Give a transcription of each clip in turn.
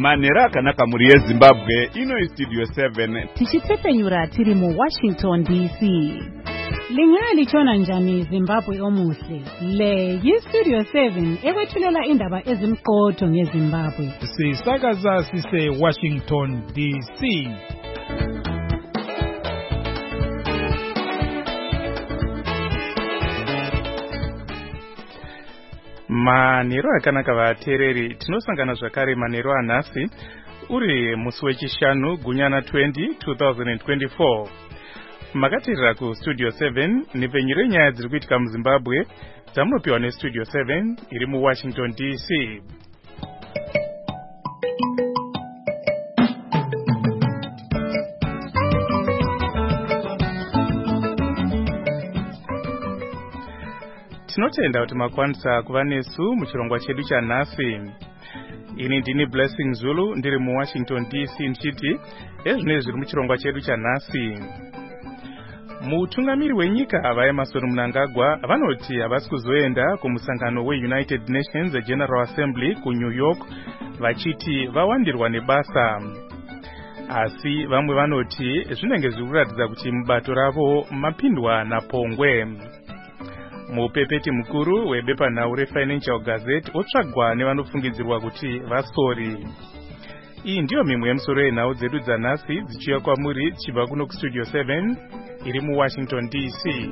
manhero akanaka muri yezimbabwe. Ino istudio 7 tichitsepenyura tiri mu Washington DC. Lingalichona njani Zimbabwe omuhle? Le yistudio 7 ekwethulela indaba ezimqotho ngeZimbabwe. Sisakaza sise Washington DC. Manhero akanaka vateereri, tinosangana zvakare manhero anhasi uri musi wechishanu gunyana 2024. Makateerera kustudio 7 nepfenyuro yenyaya dziri kuitika muZimbabwe dzamunopiwa nestudio 7 iri muWashington DC. Tinotenda kuti makwanisa kuva nesu muchirongwa chedu chanhasi. Ini ndini Blessing Zulu ndiri muWashington DC ndichiti ezvinezvi zviri muchirongwa chedu chanhasi. Mutungamiri wenyika vaEmmerson Mnangagwa vanoti havasi kuzoenda kumusangano weUnited Nations General Assembly kuNew York vachiti vawandirwa nebasa. Asi vamwe vanoti zvinenge zviri kuratidza kuti mubato ravo mapindwa napongwe. Mupepeti mukuru webepanhau reFinancial Gazette otsvagwa nevanofungidzirwa kuti vasori. Iyi ndiyo mimwe yemusoro yenhau dzedu dzanhasi dzichiuya kwamuri dzichibva kuno kustudio 7 iri muWashington DC.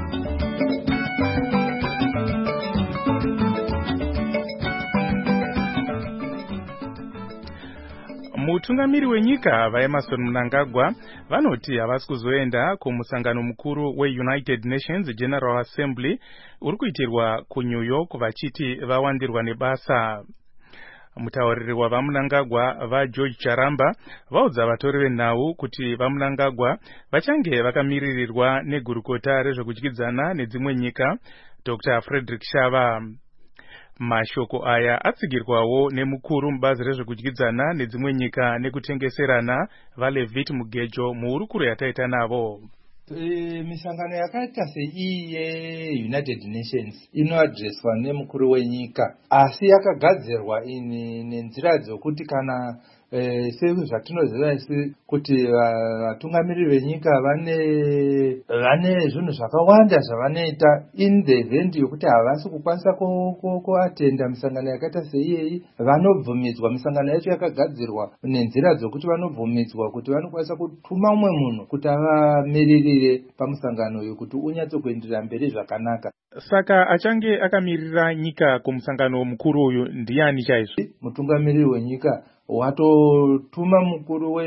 Mutungamiri wenyika vaEmmerson Mnangagwa vanoti havasi kuzoenda kumusangano mukuru weUnited Nations General Assembly uri kuitirwa kuNew York vachiti vawandirwa nebasa. Mutauriri wavaMnangagwa vaGeorge Charamba vaudza vatori venhau kuti vaMnangagwa vachange vakamiririrwa negurukota rezvekudyidzana nedzimwe nyika Dr. Frederick Shava. Mashoko aya atsigirwawo nemukuru mubazi rezvekudyidzana nedzimwe nyika nekutengeserana vaLevit Mugejo muhurukuro yataita navo. Misangano yakaita seiyi yeUnited Nations inoadreswa nemukuru wenyika, asi yakagadzirwa nenzira dzokuti kana sezvatinoziva isi kuti vatungamiriri venyika vane zvinhu zvakawanda zvavanoita in the event yokuti havasi kukwanisa kuatenda misangano yakaita seiyeyi, vanobvumidzwa. Misangano yacho yakagadzirwa nenzira dzokuti vanobvumidzwa kuti vanokwanisa kutuma umwe munhu kuti avamiririre pamusangano yokuti unyatsokuenderera mberi zvakanaka. Saka achange akamirira nyika kumusangano mukuru uyu ndiani chaizvo? Mutungamiriri wenyika watotuma mukuru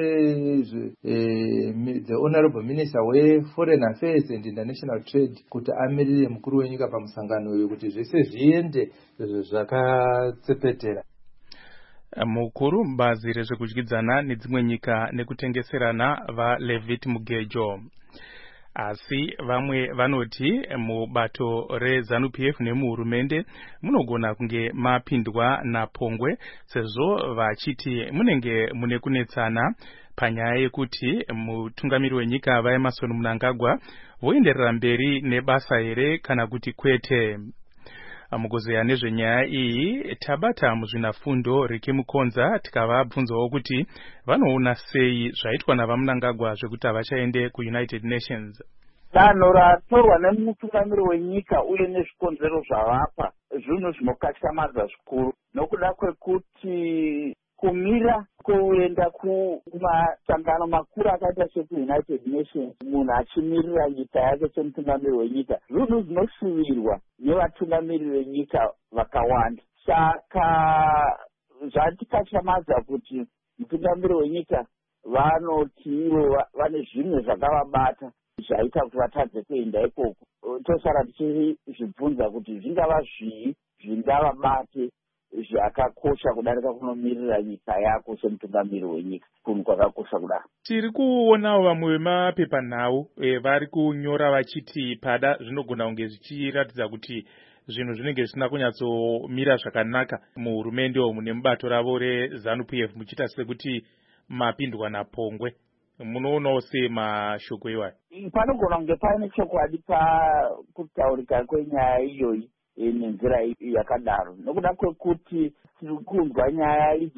the Honorable Minister weForeign Affairs and International Trade kuti amirire mukuru wenyika pamusangano uyu kuti zvese zviende zvakatsepetera. Mukuru mubazi rezvekudyidzana nedzimwe nyika nekutengeserana vaLevit Mugejo. Asi vamwe vanoti mubato reZANU-PF nemuhurumende munogona kunge mapindwa napongwe sezvo vachiti munenge mune kunetsana panyaya yekuti mutungamiri wenyika vaEmmerson Mnangagwa voenderera mberi nebasa here kana kuti kwete. Mukuzeya nezvenyaya iyi tabata muzvinafundo Riki Mukonza tikavabvunzawo kuti vanoona sei zvaitwa navaMnangagwa zvekuti havachaende kuUnited Nations. Danho ratorwa nemutungamiri wenyika uye nezvikonzero zvavapa zvinhu zvinokatyamadza zvikuru, nokuda kwekuti kumira kuenda kumasangano makuru akaita sekuUnited Nations munhu achimirira nyika yake semutungamiri wenyika zvinhu zvinoshuvirwa nevatungamiri venyika vakawanda. Saka zvatikatyamadza kuti mutungamiri wenyika vanoti ivo vane zvimwe zvakavabata zvaita kuti vatadze kuenda ikoko. Tosara tichizvibvunza kuti zvingava zvii zvingavabate zvakakosha kudarika kunomirira nyika yako semutungamiri wenyika, kunhu kwakakosha kudaro. Tiri kuonawo vamwe vemapepanhau vari kunyora vachiti pada zvinogona kunge zvichiratidza kuti zvinhu zvinenge zvisina kunyatsomira zvakanaka muhurumende umu nemubato ravo reZANU-PF muchiita sekuti mapindwa napongwe. Munoonawo sei mashoko iwayo? Panogona kunge paine chokwadi pakutaurika kwenyaya iyoyi nenzira yakadaro, nokuda kwekuti tiri kunzwa nyaya idzo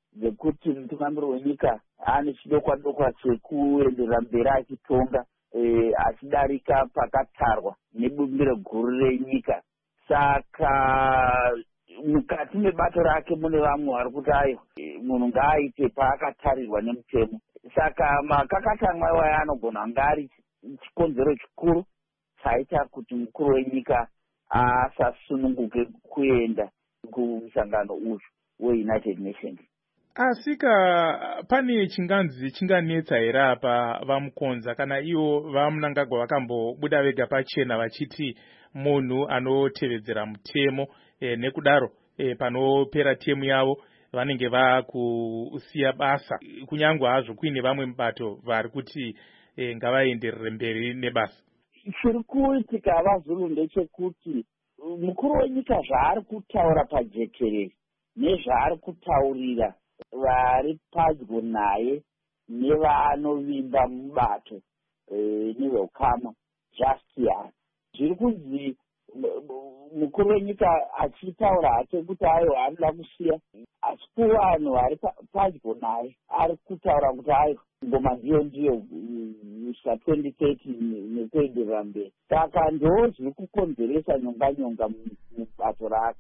dzekuti mutungamiri wenyika ane chidokwa-dokwa chekuenderera mberi achitonga achidarika pakatarwa nebumbiro guru renyika. Saka mukati mebato rake mune vamwe vari kuti ayo munhu ngaaite paakatarirwa nemutemo. Saka makakatanwa iwayo anogona kunge ari chikonzero chikuru chaita kuti mukuru wenyika asasununguke kuenda kumusangano uyu weUnited Nations. Asika pane chinganzi chinganetsa here apa vamukonza kana ivo vaMnangagwa vakambobuda vega pachena vachiti munhu anotevedzera mutemo nekudaro panopera temu yavo vanenge vakusiya basa, kunyangwe hazvo kuine vamwe mubato vari kuti ngavaenderere mberi nebasa. Chiri kuitika vazuru ndechekuti mukuru wenyika zvaari kutaura pajekerere nezvaari kutaurira vari padyo naye nevanovimba mubato neveukama jasiyana. Zviri kunzi mukuru wenyika achitaura hake kuti ayo anoda kusiya, asi kuvanhu vari padyo naye ari kutaura kuti ayo ngoma ndiyo kusvika 2030 nekuenderera mberi. Saka ndo zviri kukonzeresa nyonga mubato rake.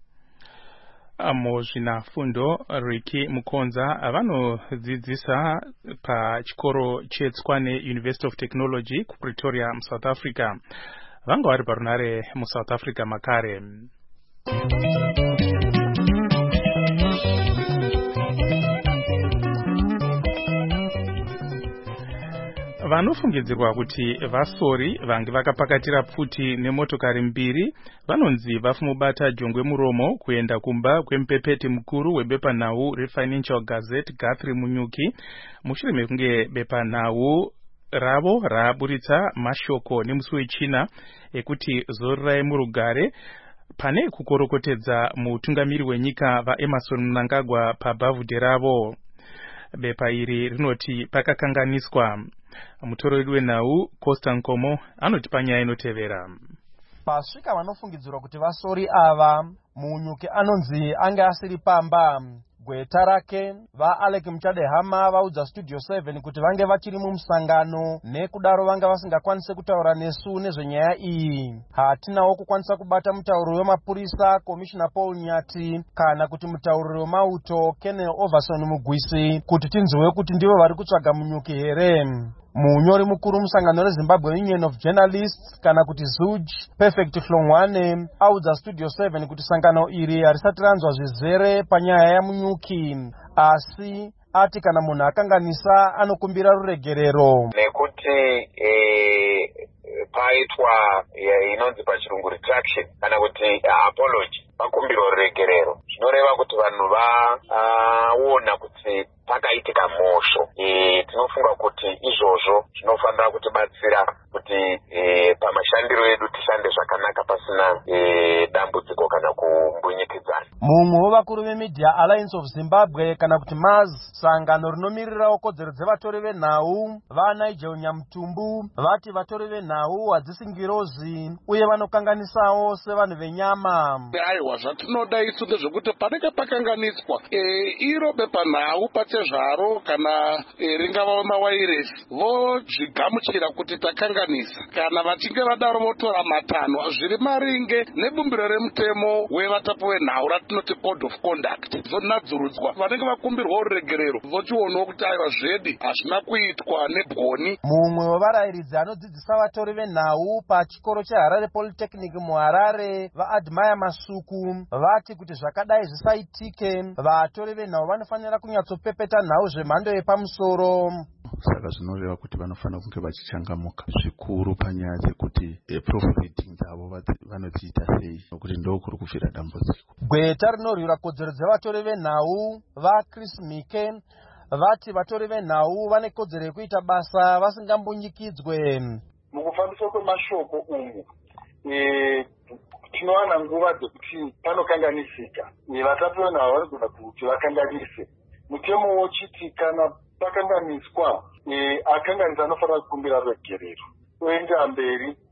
Muzvinafundo Ricky Mukonza vanodzidzisa pachikoro cheTswane University of Technology kuPretoria muSouth Africa. Vanga vari parunare muSouth Africa makare. Vanofungidzirwa kuti vasori vange vakapakatira pfuti nemotokari mbiri vanonzi vafumubata jongwe muromo kuenda kumba kwemupepeti mukuru webepanhau reFinancial Gazette Guthrie Munyuki mushure mekunge bepanhau ravo raburitsa mashoko nemusi wechina ekuti zorirai murugare pane kukorokotedza mutungamiri wenyika vaEmmerson Mnangagwa pabhavhudhe ravo. Bepa iri rinoti pakakanganiswa. Mutoro wedu wenhau Costa Nkomo anoti panyaya inotevera. Pasvika vanofungidzirwa kuti vasori ava, Munyuki anonzi ange asiri pamba. Gweta rake vaAlec Mchadehama vaudza Studio 7 kuti vange vachiri mumusangano nekudaro vanga vasingakwanise kutaura nesu nezvenyaya iyi. Hatinawo kukwanisa kubata mutauriri wemapurisa Commissioner Paul Nyati kana kuti mutauriri wemauto Kenel Overson Mugwisi kuti tinzwe kuti ndivo vari kutsvaga Munyuki here. Munyori mukuru musangano reZimbabwe Union of Journalists kana kuti ZUJ Perfect Hlongwane audza Studio 7 kuti sangano iri harisati ranzwa zvizere panyaya yaMunyuki, asi ati kana munhu akanganisa anokumbira ruregerero. Nekuti paitwa inonzi pachirungu retraction kana kuti apology pakumbirwa ruregerero, zvinoreva kuti vanhu vaona kuti pakaitika mhosvo. Tinofunga kuti izvozvo zvinofanira kutibatsira kuti pamashandiro edu tishande zvakanaka pasina dambudziko kana kumbunyikidzana. Mumwe wevakuru veMedia Alliance of Zimbabwe kana kuti MAZ, sangano rinomirirawo kodzero dzevatori venhau vaNigel Nyamutumbu vati vatori venhau hadzisi ngirozi uye vanokanganisawo sevanhu venyama. Aiwa, zvatinoda isu ndezvekuti panenge pakanganiswa iro bepanhau pachezvaro kana ringava mawairesi vozvigamuchira kuti takanganisa. Kana vachinge vadaro votora matanho zviri maringe nebumbiro remutemo wevatapo venhau ratinoti code of conduct vonadzurudzwa. Vanenge vakumbirwa ruregerero vochionawo kuti aiwa zvedi hazvina kuitwa nebwoni. Mumwe wevarayiridzi anodzidzisa vatori venhau pachikoro cheHarare Polytechnic muHarare vaAdmire Masuku vati kuti zvakadai zvisaitike vatori venhau vanofanira kunyatsopepeta nhau zvemhando yepamusoro. Saka zvinoreva kuti vanofanira kunge vachichangamuka zvikuru panyaya dzekuti profit dzavo vanodziita sei nokuti ndokuri kufira dambudziko. Gweta rinorwira kodzero dzevatori venhau vaChris Mike vati vatori venhau vane kodzero yekuita basa vasingambunyikidzwe. Mukufambiswa kwemashoko umu tinowana nguva dzekuti panokanganisika. Vatapi venhau vanogona kuti vakanganise. Mutemo wochiti kana pakanganiswa akanganisa anofanira kukumbira ruregerero oenda mberi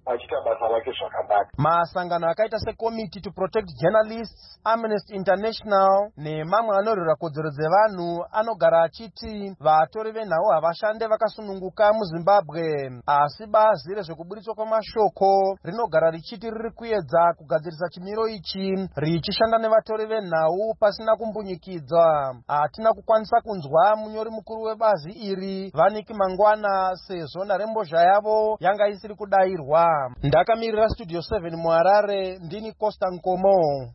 achiita basa rake zvakanaka. Masangano akaita seCommittee to Protect Journalists, Amnesty International nemamwe anorwira kodzero dzevanhu anogara achiti vatori venhau havashande vakasununguka muZimbabwe, asi bazi rezvekuburitswa kwamashoko rinogara richiti riri kuedza kugadzirisa chimiro ichi richishanda nevatori venhau pasina kumbunyikidzwa. Hatina kukwanisa kunzwa munyori mukuru webazi iri Vaniki Mangwana sezvo nharembozha yavo yanga isiri kudayirwa. Ndakamirira Studio 7 muHarare, ndini Costa Nkomo.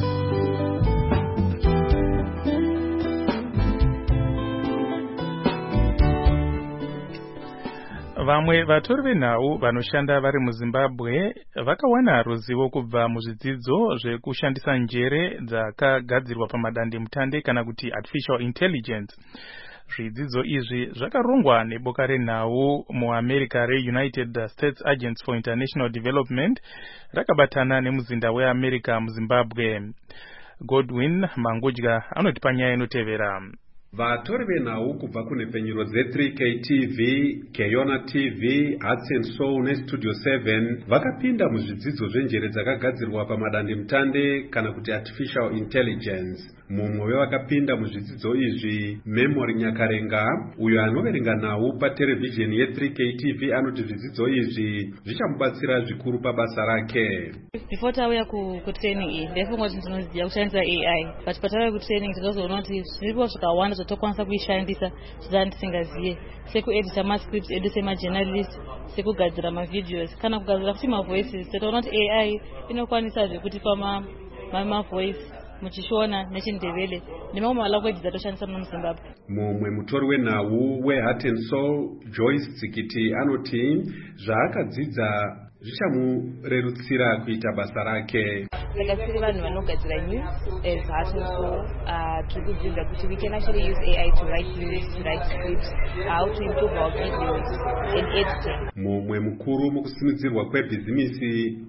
Vamwe vatori venhau vanoshanda vari muZimbabwe vakawana ruzivo kubva muzvidzidzo zvekushandisa njere dzakagadzirwa pamadandemutande kana kuti artificial intelligence. Zvidzidzo izvi zvakarongwa neboka renhau muAmerica reUnited States Agents for International Development rakabatana nemuzinda weAmerica muZimbabwe. Godwin Mangudya anotipa nyaya inotevera. Vatori venhau kubva kunhepfenyuro ze3K TV, Keyona TV, Hearts and Soul neStudio 7 vakapinda muzvidzidzo zvenjere dzakagadzirwa pamadandemutande kana kuti artificial intelligence. Mumwe wevakapinda muzvidzidzo izvi, Memory Nyakarenga, uyo anoverenga nhau paterevhizheni ye3K TV, anoti zvidzidzo izvi zvichamubatsira zvikuru pabasa rake. Before tauya kutraining iyi ndaifunga kuti ndinoziva kushandisa AI, but patauya kutraining ndinozoona kuti zviripo zvakawanda zvatokwanisa kuishandisa zvandisingazive, sekuedita mascripts edu semajournalist, sekugadzira mavideos kana kugadzira kuti mavoices. Tataona kuti AI inokwanisa zvekutipa mavoice muchishona nechindevele nemamwe malanguage dzatoshandisa muno muZimbabwe. Mumwe mutori wenhau weHeart and Soul, Joyce Tsikiti, anoti zvaakadzidza zvichamurerutsira kuita basa rake. Saka tiri vanhu vanogadzira news as Heart and Soul, tiri kudzidza kuti we can actually use AI to write news, to write scripts, how to improve our videos and editing. Mumwe mukuru mukusimudzirwa kwebhizimisi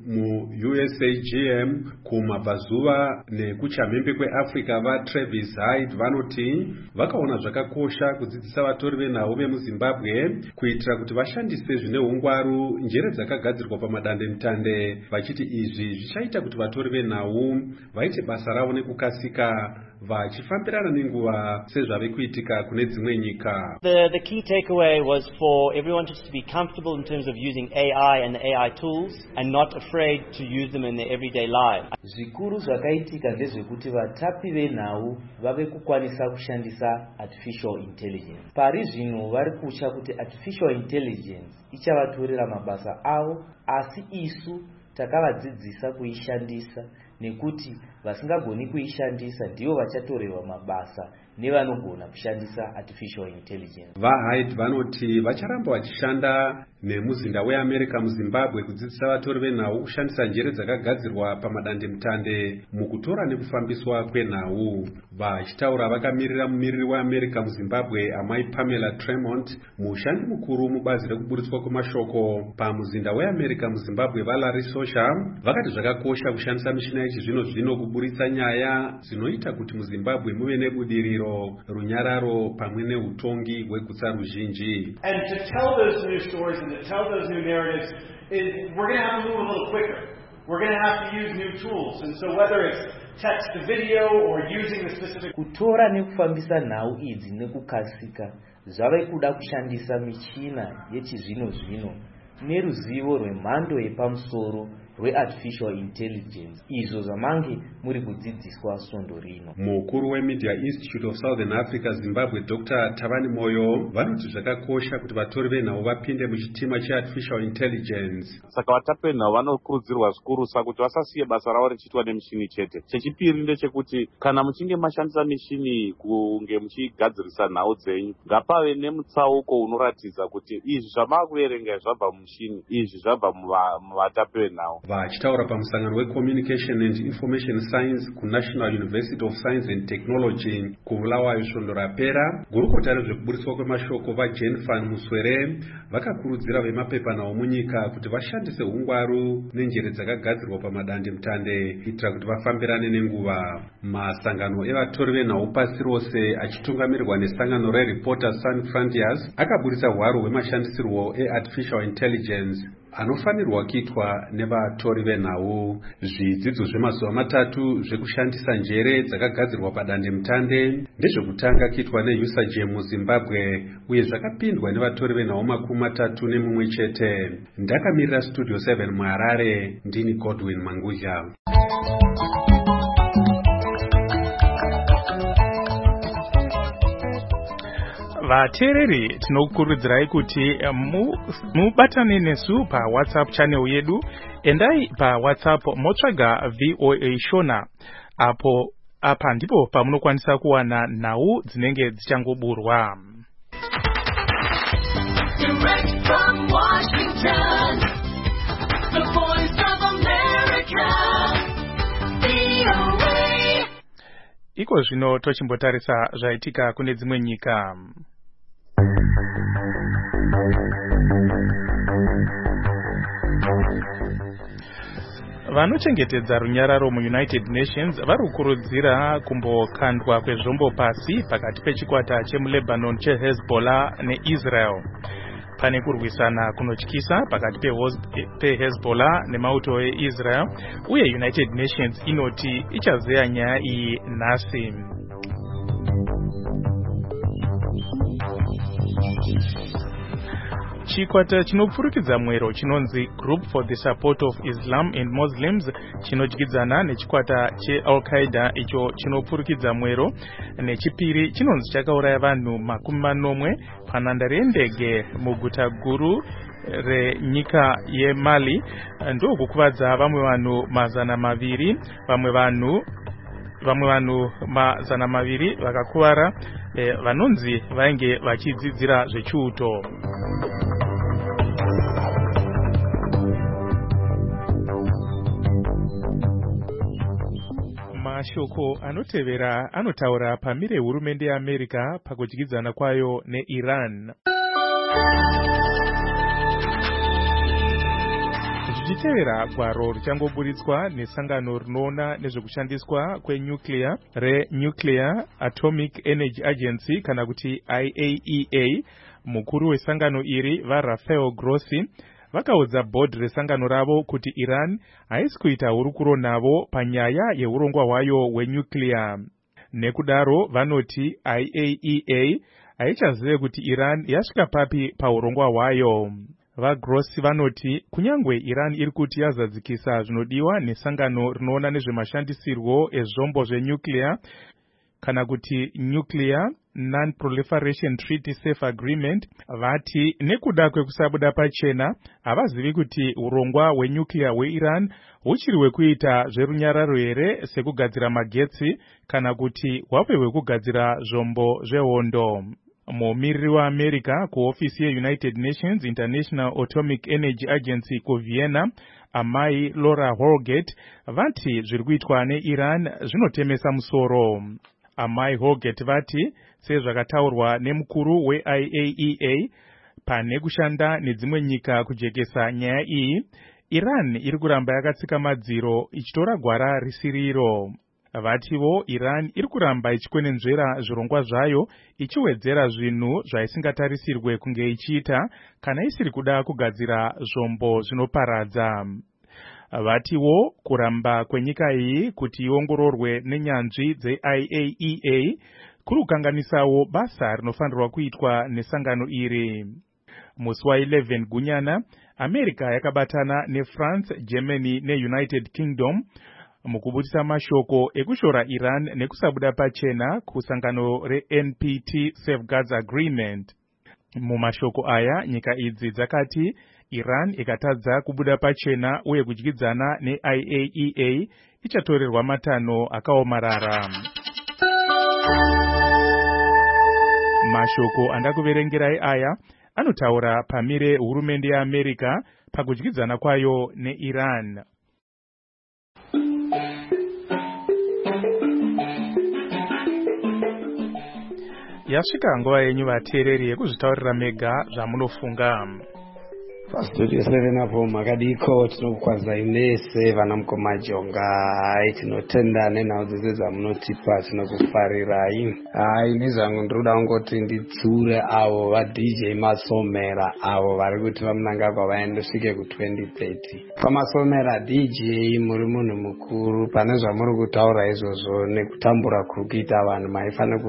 muUSAGM kumabvazuva nekuchamhembe kweAfrica vaTravis Hyde vanoti vakaona zvakakosha kudzidzisa vatori venhau vemuZimbabwe kuitira kuti vashandise zvine ungwaru njere dzakagadzirwa pamadandemutande, vachiti izvi zvichaita kuti vatori venhau vaite basa ravo nekukasika vachifambirana nenguva sezvave kuitika kune dzimwe nyika. The key takeaway was for everyone just to be comfortable in terms of using AI and the AI tools and not afraid to use them in their everyday life. Zvikuru zvakaitika ndezvekuti vatapi venhau vave kukwanisa kushandisa artificial intelligence. Pari zvino vari kutya kuti artificial intelligence ichavatorera mabasa avo, asi isu takavadzidzisa kuishandisa nekuti vasingagoni kuishandisa ndivo vachatorerwa mabasa nevanogona kushandisa artificial intelligence. VaHyde vanoti vacharamba vachishanda nemuzinda weAmerica muZimbabwe kudzidzisa vatori venhau kushandisa njere dzakagadzirwa pamadandemutande mukutora nekufambiswa kwenhau. Vachitaura vakamirira mumiriri weAmerica muZimbabwe Amai Pamela Tremont, mushandi mukuru mubazi rekuburitswa kwemashoko pamuzinda weAmerica muZimbabwe vaLarry Sosha, vakati zvakakosha kushandisa mishina yechizvino zvino kuburitsa nyaya dzinoita kuti muZimbabwe muve nebudiriro, runyararo pamwe neutongi hwegutsa ruzhinji. And to tell those new stories and to tell those new narratives, we're going to have to move a little quicker. We're going to have to use new tools. And so whether it's text to video or using the specific... Kutora nekufambisa nhau idzi nekukasika, zvave kuda kushandisa michina yechizvino-zvino neruzivo rwemhando yepamusoro rweartificial intelligence, izvo zvamange muri kudzidziswa svondo rino. Mukuru weMedia Institute of Southern Africa Zimbabwe Dr. Tavani Moyo vanoti zvakakosha kuti vatori venhau vapinde muchitima cheartificial intelligence. Saka vatapi venhau vanokurudzirwa zvikurusa kuti vasasiye basa ravo richiitwa nemishini chete. Chechipiri ndechekuti kana muchinge mashandisa mishini kunge muchigadzirisa nhau dzenyu, ngapave nemutsauko unoratidza kuti izvi zvamakuverenga zvabva mumushini, izvi zvabva muvatapi venhau. Vachitaura pamusangano weCommunication and Information Science kuNational University of Science and Technology kuBulawayo svondo rapera, gurukota rezvekuburitswa kwemashoko vaJenfan Muswere vakakurudzira vemapepanhau munyika kuti vashandise ungwaru nenjere dzakagadzirwa pamadandemutande kuitira kuti vafambirane nenguva. Masangano evatori venhau pasi rose achitungamirirwa nesangano reReporters Sans Frontiers akaburitsa hwaro hwemashandisirwo eartificial intelligence anofanirwa kuitwa nevatori venhau. Zvidzidzo zvemazuva matatu zvekushandisa njere dzakagadzirwa padandemutande ndezvekutanga kuitwa neUSAGE muZimbabwe uye zvakapindwa nevatori venhau 31 chete. Ndakamirira Studio 7 muHarare, ndini Godwin Manguzha. Vateereri, tinokurudzirai kuti mubatane nesu paWhatsApp channel yedu. Endai paWhatsApp motsvaga VOA Shona. Apa ndipo pamunokwanisa kuwana nhau dzinenge dzichangoburwa. Direct from Washington, the voice of America, VOA. Iko zvino tochimbotarisa zvaitika kune dzimwe nyika. Vanochengetedza runyararo muUnited Nations varikukurudzira kumbokandwa kwezvombo pasi pakati pechikwata chemuLebanon cheHezbollah neIsrael. Pane kurwisana kunotyisa pakati peHezbollah nemauto eIsrael uye United Nations inoti ichazeya nyaya iyi nhasi. Chikwata chinopfurikidza mwero chinonzi Group for the Support of Islam and Muslims chinodyidzana nechikwata cheAl-Qaeda icho chinopfurikidza mwero nechipiri chinonzi chakauraya vanhu 40 panhandare yendege muguta guru renyika yeMali ndokukuvadza vamwe vanhu 200, vamwe vanhu 200 vakakuvara vanonzi vainge vachidzidzira zvechiuto. Mashoko anotevera anotaura pamire hurumende yeAmerica pakudyidzana kwayo neIran. Zvichitevera gwaro richangoburitswa nesangano rinoona nezvekushandiswa kwenyuclear reNuclear Atomic Energy Agency kana kuti IAEA, mukuru wesangano iri vaRafael Grossi vakaudza board resangano ravo kuti Iran haisi kuita hurukuro navo panyaya yeurongwa hwayo hwenyuclear. Nekudaro vanoti IAEA haichazive kuti Iran yasvika papi paurongwa hwayo. VaGrossi vanoti kunyangwe Iran iri kuti yazadzikisa zvinodiwa nesangano rinoona nezvemashandisirwo ezvombo zvenyuclear kana kuti Nuclear Non-Proliferation Treaty Safe Agreement, vati nekuda kwekusabuda pachena havazivi kuti urongwa hwenyuclear hweIran huchiri hwekuita zverunyararo here sekugadzira magetsi kana kuti hwave hwekugadzira zvombo zvehondo. Mumiriri waAmerica kuhofisi yeUnited Nations International Atomic Energy Agency kuVienna, amai Laura Holgate, vati zvirikuitwa neIran zvinotemesa musoro. Amai Holgate vati sezvakataurwa nemukuru weIAEA pane kushanda nedzimwe nyika kujekesa nyaya iyi, Iran iri kuramba yakatsika madziro ichitora gwara risiriro. Vativo Iran iri kuramba ichikwenenzvera zvirongwa zvayo ichiwedzera zvinhu zvaisingatarisirwe kunge ichiita kana isiri kuda kugadzira zvombo zvinoparadza. Vativo kuramba kwenyika iyi kuti iongororwe nenyanzvi dzeIAEA kuri kukanganisawo basa rinofanirwa kuitwa nesangano iri. Musi wa11 Gunyana, America yakabatana neFrance, Germany neUnited Kingdom mukubudisa mashoko ekushora Iran nekusabuda pachena kusangano reNPT Safeguards Agreement. Mumashoko aya nyika idzi dzakati Iran ikatadza kubuda pachena uye kudyidzana neIAEA ichatorerwa matanho akaomarara. Mashoko andakuverengerai aya anotaura pamire hurumende yeAmerica pakudyidzana kwayo neIran. Yasvika nguva yenyu vateereri yekuzvitaurira mega zvamunofunga. Pastudio 7 apo makadiko tinokukwazisa inese vana Mukomajonga tinotenda nenhau dzese dzamunotipa tinokufarirai. Nezvangu ndinoda kungoti nditsure avo vaDJ Masomera avo vari kuti vamunangagwa vaendosvike ku2030. Pamasomera DJ muri munhu mukuru, pane zvamuri kutaura izvozvo nekutambura kuri kuita vanhu maifane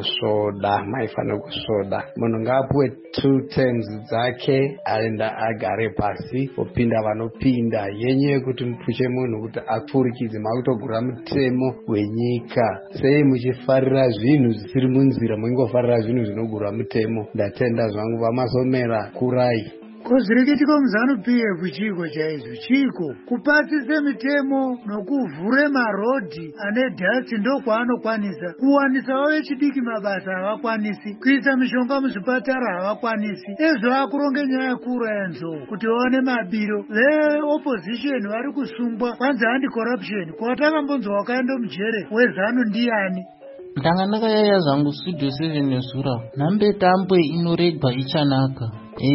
kusvoda. Munhu ngaapuwe 2 terms dzake aenda agare pasi opinda vanopinda yenye yekuti mupushe munhu kuti apfurikidze makutogura mutemo wenyika. Sei muchifarira zvinhu zvisiri munzira mungofarira zvinhu zvinogura mutemo? Ndatenda zvangu vaMasomera kurai. Kuzvirikitiko muzanu-PF chiko chaizvo chiko kupatise mitemo nokuvhure marodhi ane dhasi ndokwaanokwanisa kuwanisawo vechidiki mabasa havakwanisi, kuisa mishonga muzvipatara havakwanisi. Ezvo akuronge nyaya kuuraya nzou kuti vaone mabiro. Veopposition vari kusungwa kwanzi anti-corruption. Kwatakambonzwa wakaenda mujere wezanu ndiani? Ndanga ndakayaya zangu Studio 7 nezura nhambetambwe inoregwa ichanaka.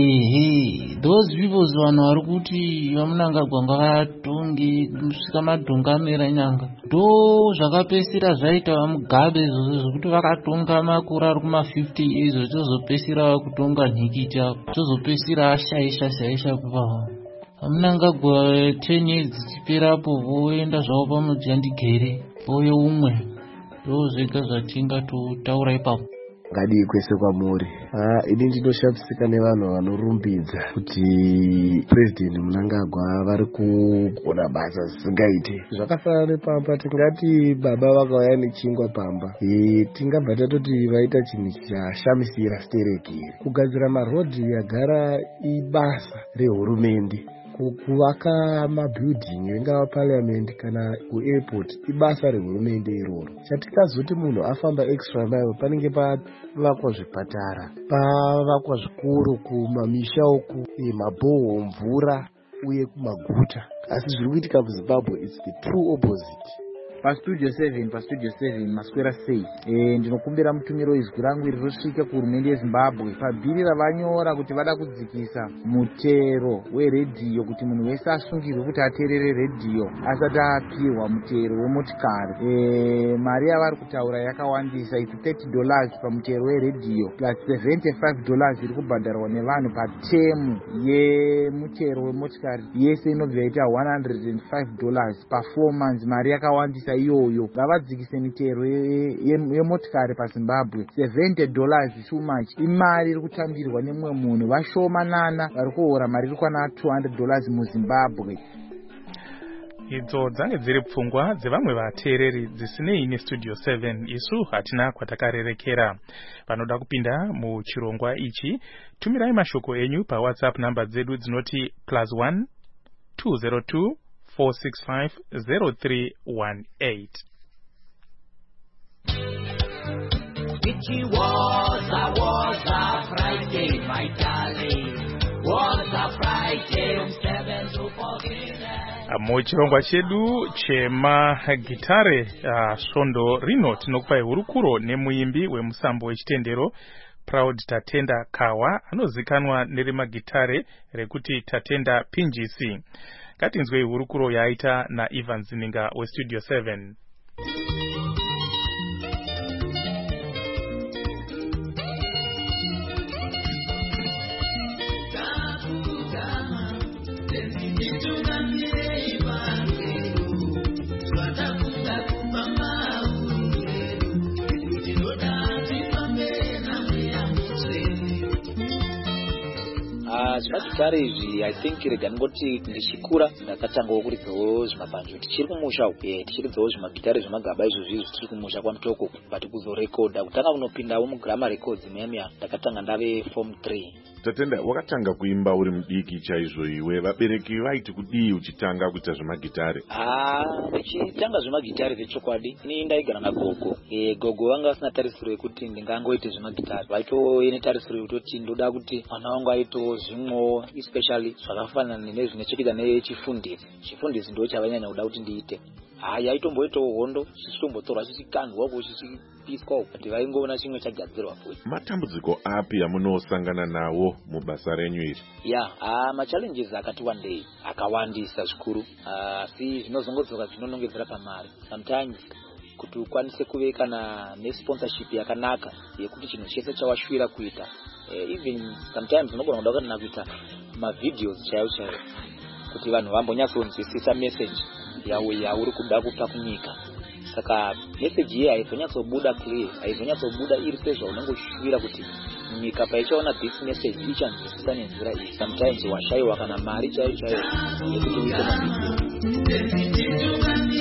Those people vanhu vari kuti vamunangagwa ngavatonge kusvika madhonga amera nyanga ndo zvakapesira zvaita vaMugabe izvozvo zvokuti vakatonga makore ari kuma50 izvo chozopesira vakutonga nhikita chozopesira ashaisha kuva vamunangagwa 10 years dzichiperapo voenda zvavo pamujandigere voye umwe ndo zvega zvatingatotaura ipapo. Ngadi kwese kwamuri. Ini ndinoshapisika nevanhu vanorumbidza kuti President Mnangagwa vari kugona basa zisingaite. Zvakafanana nepamba tingati baba vakauya nechingwa pamba. Tingabva tatoti vaita chinhu chashamisira sterekeri. Kugadzira marodhi yagara ibasa rehurumende. Kuvaka mabuilding ingava parliament kana kuairport ibasa rehurumende iroro. Chatikazoti munhu afamba extra mile panenge pavakwa zvipatara, pavakwa zvikuru kumamisha uku, mabhoho, mvura uye kumaguta. Asi zviri kuitika muZimbabwe it's the true opposite. Pastudio 7 maswera sei. Ndinokumbira mutumiro izwi rangu rirosvika kuhurumende yeZimbabwe pabhiri ravanyora kuti vada kudzikisa mutero weredhiyo kuti munhu wese asungirwe kuti ateerere redhiyo asati apirwa mutero wemotikari. Mari yavari kutaura yakawandisa iti $30 pamutero weredhiyo plus $75 iri kubhadharwa nevanhu patemu yemutero wemotikari yese inobva yaita $105 pa4 months. Mari yakawandisa iyoyo. Ngavadzikise mitero yemotikari paZimbabwe. $70 too much. Imari iri kutambirwa nemumwe munhu vashomanana vari kuhora mari iri kwana $200 muZimbabwe. Idzo dzange dziri pfungwa dzevamwe vateereri dzisinei neStudio 7. Isu hatina kwatakarerekera. Panoda kupinda muchirongwa ichi, tumirai mashoko enyu paWhatsApp namba dzedu dzinoti +1 202 465 0318. It was a Friday, my darling. Was a Friday, 7 to 14. Muchirongwa chedu chemagitare svondo rino tinokupai hurukuro nemuimbi wemusambo wechitendero Proud Tatenda Kawa anozikanwa nerimagitare rekuti Tatenda Pinjisi. Katinzwe hurukuro yaita na Ivan Zininga weStudio 7. Zvakagara izvi I think rega ndingoti ndichikura ndakatangawo kuridzawo zvimabanjo tichiri kumusha tichiridzawo zvimagitare zvemagaba izvozvi tiri kumusha kwamutoko but kuzorekodha kutanga kunopindawo muGrama Records muyamiya ndakatanga ndave form 3. Tatenda, wakatanga kuimba uri mudiki chaizvo iwe, vabereki vaiti kudii uchitanga kuita zvemagitare? Ndichitanga zvemagitare zvechokwadi ini ndaigara nagogo. Gogo vanga vasina tarisiro yekuti ndingangoite zvemagitare. Vaitove netarisiro yekutoti ndoda kuti mwana wangu aitewo zvimwewo especially zvakafanana nezvinechekuita nechifundisi. Chifundisi ndo chavanyanya kuda kuti ndiite. aitomboitawo hondo chichitombotorwa chichikandwako chichipiswawo kuti vaingoona chimwe chagadzirwa futi. Matambudziko api amunosangana nawo mubasa renyu iri? Machallenges akati wandei akawandisa zvikuru, asi zvinozongodzoka zvinonongedzera pamari. Sometimes kuti ukwanise kuve kana nesponsorship yakanaka yekuti chinhu chese chawashwira kuita, even sometimes unogona kuda kana kuita mavideos chaiwo kuti vanhu vambonyatsonzwisisa message yauri kuda kupa kunyika. Saka message iyi haizonyatsobuda clear, haizonyatsobuda iri sezvaunongoshwira kuti nyika paichaona this message ichanzwisisa nenzira iyi. Sometimes washaiwa kana mari chaiyo yekuti uite mavideos.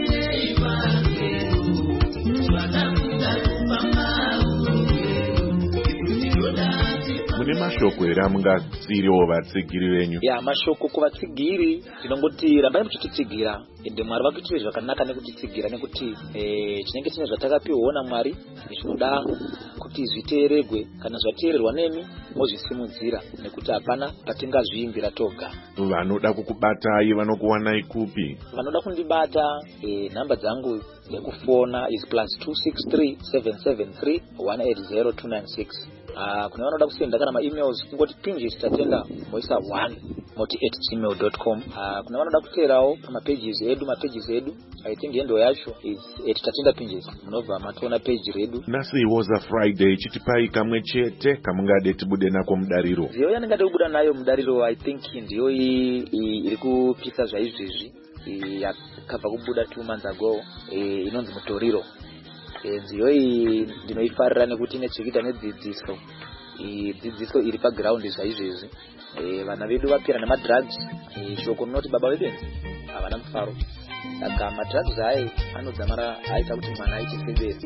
Mune mashoko ere amungatsigirewo vatsigiri venyu? Mashoko kuvatsigiri tinongoti rambai muchititsigira, ende Mwari vakuitire zvakanaka nekutitsigira, nekuti chinenge chine zvatakapiwa naMwari zvinoda kuti zviteeregwe. Kana zvateererwa nemi mozvisimudzira, nekuti hapana patingazviimbira toga. Vanoda kukubatai vanokuwanai kupi? Vanoda kundibata, nhamba dzangu yekufona is +263 773 180 296. Kuna vanoda kusenda kana ma-emails kungoti pinges tatenda moisa 1 @gmail.com. Kuna vanoda kuteerawo mapages edu, I think yendo yacho is tatenda pinges, munobva matoona page redu. Nasi Woza Friday chitipai kamwe chete kamungade tibude nako mudariro. Ndiyo yaningade kubuda nayo mudariro, I think ndiyo iri kupisa zvaizvizvi yakabva kubuda 2 months ago, inonzi Mutoriro. Nziyo iyi ndinoifarira nekuti inechekuita nedzidziso. Dzidziso iri paground zvaizvizvi. Vana vedu vapera nemadrugs, shoko rinoti baba vebenzi havana mufaro. Saka madrugs aya anodzamara aita kuti mwana aichisebera.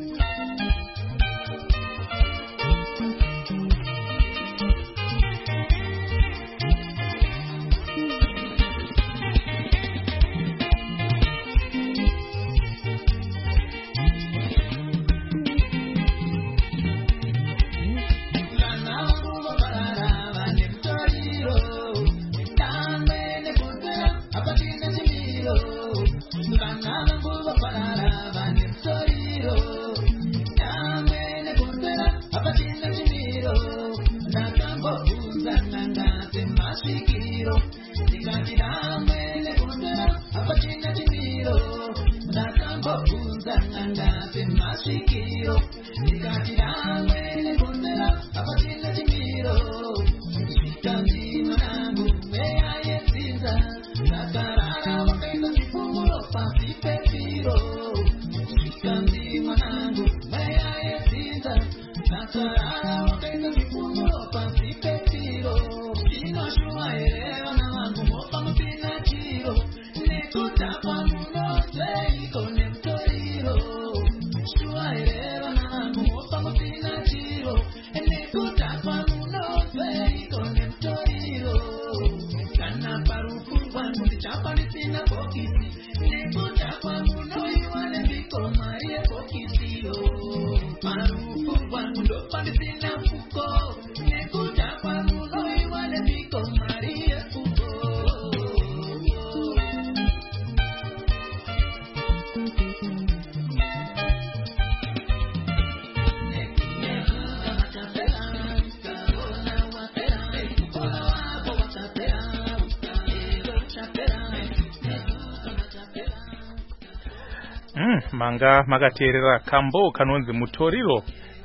Manga makateerera kambo kanonzi Mutoriro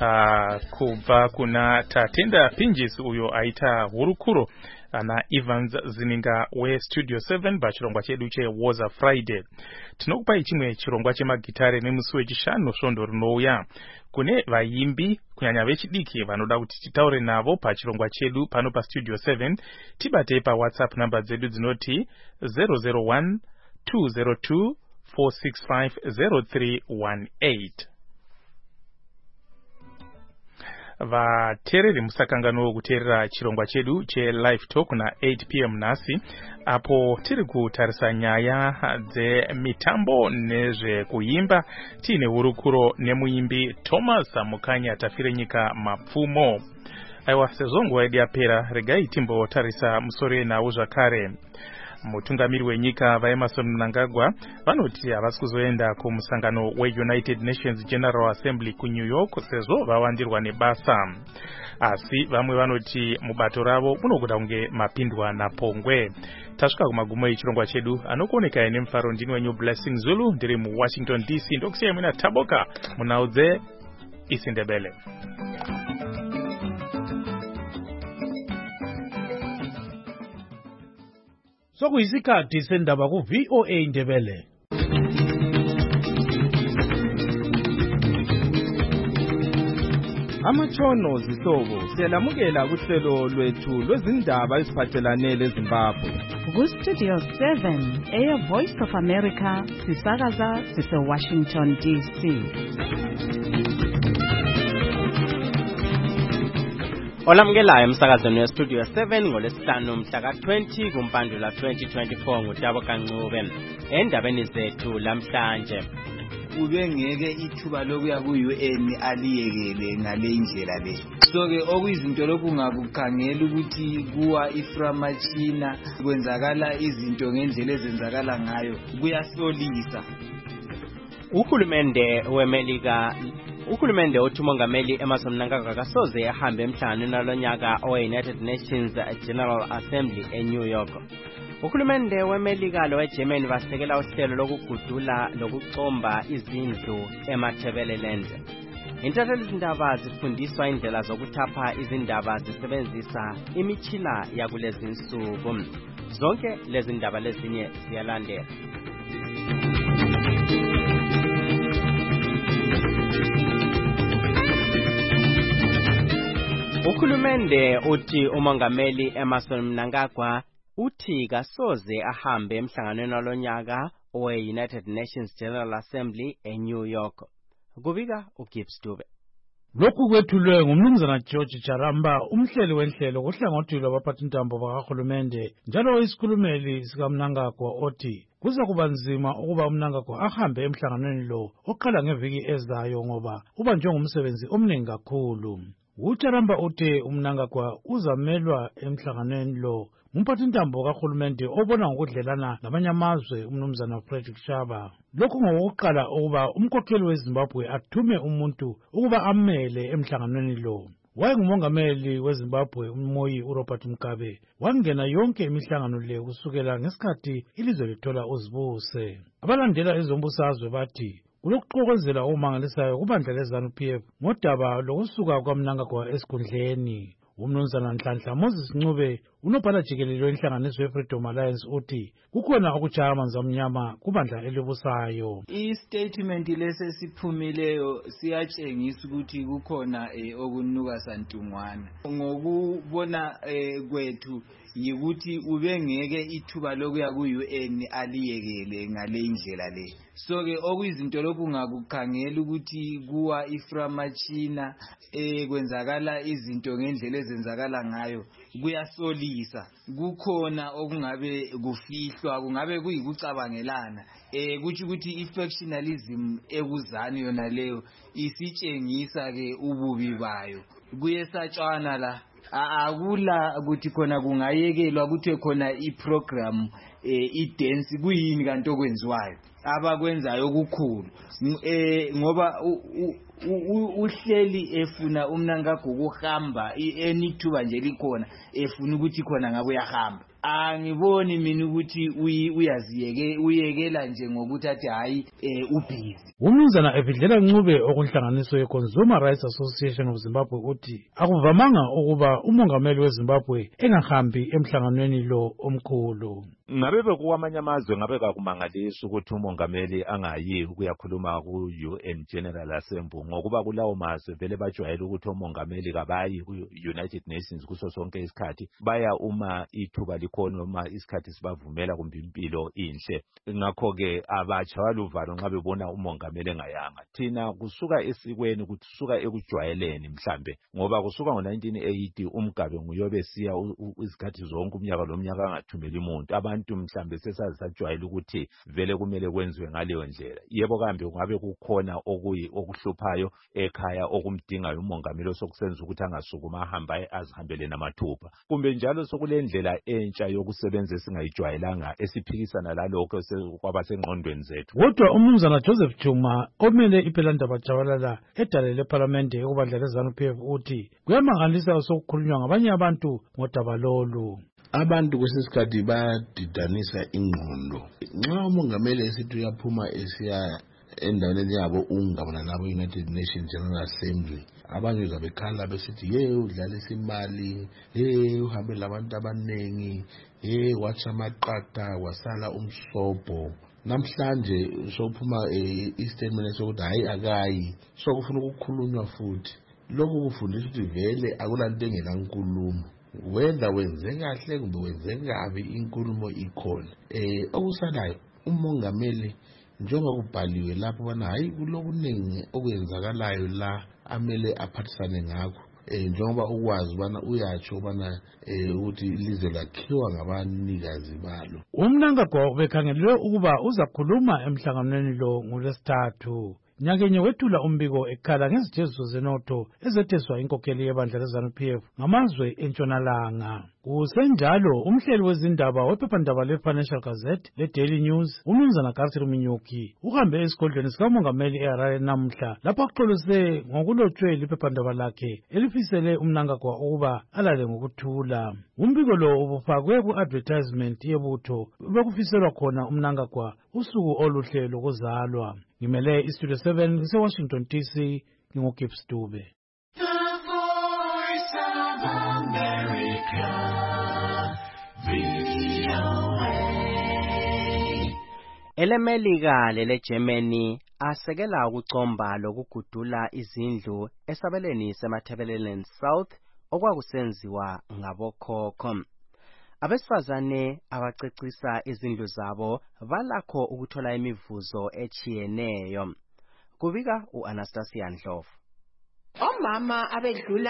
kubva kuna Tatenda Pinges uyo aita hurukuro na Evans Zininga we Studio 7 pachirongwa chedu cheWoza Friday. Tinokupai chimwe chirongwa chemagitare nemusi wechishanu svondo rinouya. Kune vaimbi kunyanya vechidiki vanoda kuti titaure navo pachirongwa chedu pano pa Studio 7, tibate pa WhatsApp namba dzedu dzinoti 001 202 4650318. Vateereri musakangano kuteerera chirongwa chedu che live talk na 8 p.m. nasi, apo tiri kutarisa nyaya dzemitambo nezvekuimba. Tine hurukuro nemuimbi Thomas Mukanya tafire nyika mapfumo. Aiwa, sezongo yedu yapera, regai timbotarisa musoro nawo zvakare. mutungamiri wenyika vaEmerson Mnangagwa vanoti havasi kuzoenda kumusangano weUnited Nations General Assembly kuNew York sezvo vawandirwa nebasa. Asi vamwe vanoti mubato ravo munokuda kunge mapindwa napongwe. Tasvika kumagumo echirongwa chedu, anokuoneka ine mufaro ndini wenyu Blessing Zulu, ndiri muWashington DC. Ndokusiyai muna Taboka munhau dzeIsiNdebele. Sokuyisikhathi sendaba ku-VOA Indebele. Amatshono zihlobo siyalamukela kuhlelo lwethu lwezindaba eziphathelane leZimbabwe. Ku-Studio 7 eya Voice of America sisakaza sise-Washington DC. Olamukelayo emsakazweni weStudio 7 ngolesihlanu mhla ka-20 kuMpandula 2024 nguTaboka Ncube. Endabeni zethu lamhlanje, ubengeke ithuba lokuya ku-UN aliyekele ngale indlela le. So-ke okuyizinto lokungakukhangela ukuthi kuwa iframachina kwenzakala izinto ngendlela ezenzakala ngayo kuyasolisa. Uhulumende othi umongameli Emmerson Mnangagwa akasoze ahambe emhlanganweni nalonyaka owe-United Nations General Assembly eNew York. Uhulumende weMelika loweGermany basekela uhlelo lokugudula lokucomba izindlu eMatabeleland. Intatheli zindaba zifundiswa indlela zokuthapha izindaba zisebenzisa imitshila yakulezi insuku. Zonke lezi ndaba lezinye ziyalandela. Uhulumende uthi umongameli Emmerson Mnangagwa uthi kasoze ahambe emhlanganweni walonyaka owe-United Nations General Assembly eNew York. Kubika uGibbs Dube. Lokhu kwethulwe ngumnumzana George Charamba, umhleli wenhlelo kohlangothi lwabaphathintambo bakahulumende, njalo isikhulumeli sikaMnangagwa othi kuza kuba nzima ukuba uMnangagwa ahambe emhlanganweni lo oqala ngeviki ezayo ngoba ubanjwe ngumsebenzi omningi kakhulu. uCharamba uthi uMnangagwa uzamelwa emhlanganweni lo ngumphathintambo kahulumende obona ngokudlelana namanye amazwe umnumzana Frederick Shaba. Lokhu ngokuqala ukuba umkhokheli weZimbabwe athume umuntu ukuba amele emhlanganweni lo. Wayengumongameli weZimbabwe uMoyi uRobert Mugabe wangena yonke imihlangano le kusukela ngesikhathi ilizwe lithola uzibuse. Abalandela ezombusazwe bathi kulokuxokozela omangalisayo kubandla leZANU-PF ngodaba lokusuka kwaMnangagwa esikhundleni. Umnumzana Nhlanhla Moses Ncube unobhala jikelele wenhlanganiso yeFreedom Alliance uthi kukhona ukutshaya amanzi amnyama kubandla elibusayo. I-statement lesesiphumileyo siyatshengisa ukuthi kukhona okunuka santungwana. Ngokubona kwethu yikuthi ubengeke ithuba lokuya ku-UN aliyekele ngale indlela le. So-ke okuyizinto lokungakukhangela ukuthi kuwa iframachina kwenzakala izinto ngendlela ezenzakala ngayo kuyasolisa. Kukhona okungabe kufihlwa, kungabe kuyikucabangelana. Kuthi ukuthi i-factionalism ekuzani yona leyo isitshengisa ke ububi bayo. Kuyesatshwana la. Akula ukuthi khona kungayekelwa ukuthi khona iprogram idance kuyini kanti okwenziwayo abakwenzayo okukhulu ngoba uhleli efuna uMnangagwa ukuhamba enithuba nje likhona efuna ukuthi khona ngabe uyahamba. Angiboni mina ukuthi uyekela nje ngokuthi athi hayi ubhizi. Umnumzana Evidlela Ncube okunhlanganiso yeConsumer Rights Association of Zimbabwe uthi akuvamanga ukuba umongameli weZimbabwe engahambi emhlanganweni lo omkhulu. Ngabe bekuwamanye amazwe ngabe kakumangalisa ukuthi umongameli angayi ukuyakhuluma ku-UN General Assembly ngokuba kulawo mazwe vele bajwayele ukuthi omongameli kabayi ku-United Nations kuso sonke isikhathi, baya uma ithuba likhona uma isikhathi sibavumela kumbe impilo inhle. Ngakho-ke abajwayele uvalo nxa bebona umongameli engayanga. Thina kusuka esikweni kusuka ekujwayeleni mhlambe ngoba kusuka ngo-1980 uMgabe nguyobe siya izikhathi zonke umnyaka lomnyaka angathumeli umuntu. abantu mhlambe sesazajwayela ukuthi vele kumele kwenziwe ngaleyo ndlela. Yebo kambe kungabe kukhona okuhluphayo ekhaya okumdingayo umongameli osokusenza ukuthi angasukuma ahamba azihambele namathupha, kumbe njalo sokulendlela entsha yokusebenza esingayijwayelanga esiphikisana lalokho kwabasengqondweni zethu. Kodwa umnumzana Joseph Chuma omele iPhelandaba Jabalala edale leParlamente ekubandla leZANU-PF uthi kuyamangalisa sokukhulunywa ngabanye abantu ngodaba lolu. Abantu kwesesikhathi bayadidanisa ingqondo. Nxa umongameli esithi uyaphuma esiya endaweni yabo ungabona nabo United Nations General Assembly, abanye zabekhala besithi udlalisa imali, uhambe labantu abanengi, watsha amaqata wasala umsobho. Namhlanje sophuma istatement sokuthi hayi akayi, sokufuna ukukhulunywa futhi. Lokhu kufundisa ukuthi vele akulanto engenankulumo, whether wenze kahle kumbe wenze kabi inkulumo ikhona. Okusalayo umongameli njengoba kubhaliwe lapho bana hayi kulokuningi okwenzakalayo la amele aphathisane ngakho, njengoba ukwazi bana uyatsho bana ukuthi ilizwe lakhiwa ngabanikazi balo. Umnangagwa ubekhangelwe ukuba uzakhuluma emhlanganweni lo ngolwesithathu. Nyakenye wethula umbiko ekhala ngezijeziso zenotho ezetheswa inkokheli yebandla leZANU-PF ngamazwe entshonalanga. Kusenjalo umhleli wezindaba wephephandaba leFinancial Gazette leDaily News umnumzana Kasiri Minyuki uhambe esigodlweni sikamongameli eHarare namhla lapho axolise ngokulotshwe liphephandaba lakhe elifisele umnangagwa ukuba alale ngokuthula. Umbiko lo ubufakwe ku-advertisement yebutho bekufiselwa khona umnangagwa usuku oluhle lokuzalwa. Ngimele iStudio 7 kuseWashington DC, nginguGibbs Dube. EleMelika leleGermany asekela ukucomba lokugudula izindlu esabelweni seMatabeleland South okwakusenziwa ngabokhokho. Abesifazane abacecisa izindlu zabo balakho ukuthola imivuzo echiyeneyo. Kubika uAnastasia Ndlovu. Omama abedlula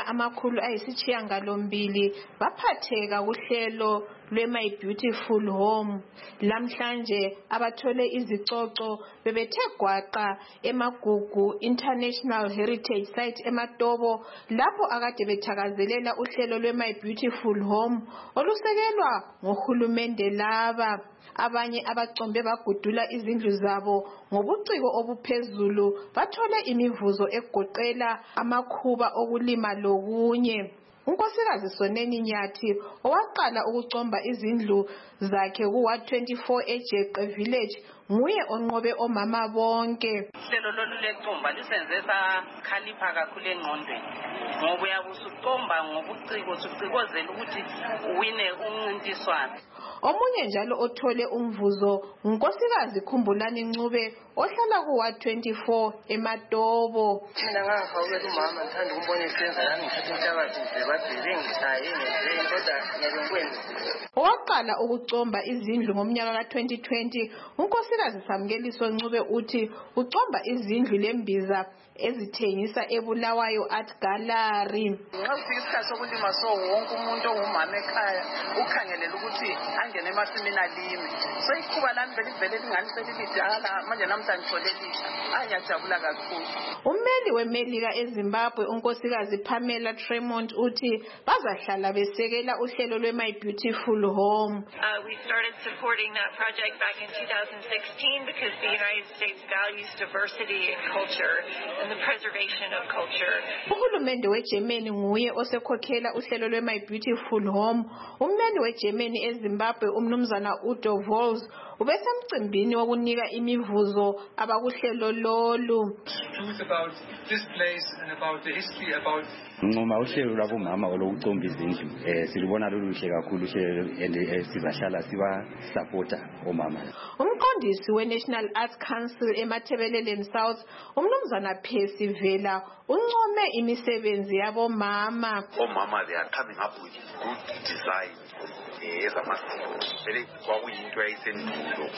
892 baphatheka kuhlelo lwe-My Beautiful Home. Lamhlanje abathole izicoco bebethe gwaqa eMagugu International Heritage Site eMatobo lapho akade bethakazelela uhlelo lwe-My Beautiful Home olusekelwa ngohulumende laba. Abanye abacombe bagudula izindlu zabo ngobuciko obuphezulu bathole imivuzo egoqela amakhuba okulima lokunye. Unkosikazi Soneni Nyathi owaqala ukucomba izindlu zakhe ku-Ward 24 eJeqe Village nguye onqobe omama bonke. Hlelo lolu lecomba lisenze sakhalipha kakhulu engqondweni ngoba uyabusucomba ngobuciko ucikozela ukuthi uwine umncintiswano. Omunye njalo othole umvuzo unkosikazi Khumbulani Ncube ohlala ku-Ward 24 eMatobo. Mina ngahawukela umama ngithanda ukumbona esenza nami ngithatha inhlabathi nje badile ngichaye ngenzeni kodwa ngiyakwenza. Owaqala ukucomba izindlu ngomnyaka ka-2020 unkosikazi Samkeliso Ncube uthi ucomba izindlu lembiza ezithengisa eBulawayo Art Gallery. Nxa kufika isikhathi sokulima wonke umuntu ongumama ekhaya ukhangelela ukuthi angene emasimini alime. So ikhuba lami belivele lingani selilidala manje namhlanje ngithole elisha. Ngiyajabula kakhulu. Ummeli weMelika eZimbabwe unkosikazi Pamela Tremont uthi bazahlala besekela uhlelo lwe-My Beautiful Home. We started supporting that project back in 2016 because the United States values diversity in culture and the preservation of culture. Uhulumende weGermany nguye osekhokhela uhlelo lwe-My Beautiful Home. Ummeli weGermany eZimbabwe umnumzana Udo Vols ubesemcimbini wokunika imivuzo abakuhlelo lolu. Truth about this place and about the history about Ngoma uhlelo lwabomama olokucomba izindlu silibona loluhle kakhulu uhlelo and sizahlala siba supporta omama. Umqondisi we-National Arts Council eMatabeleland South umnumzana Percy Vela uncome imisebenzi yabomama. Omama they are coming up with good design ezamasiko. Vele kwakuyinto yayisendulo.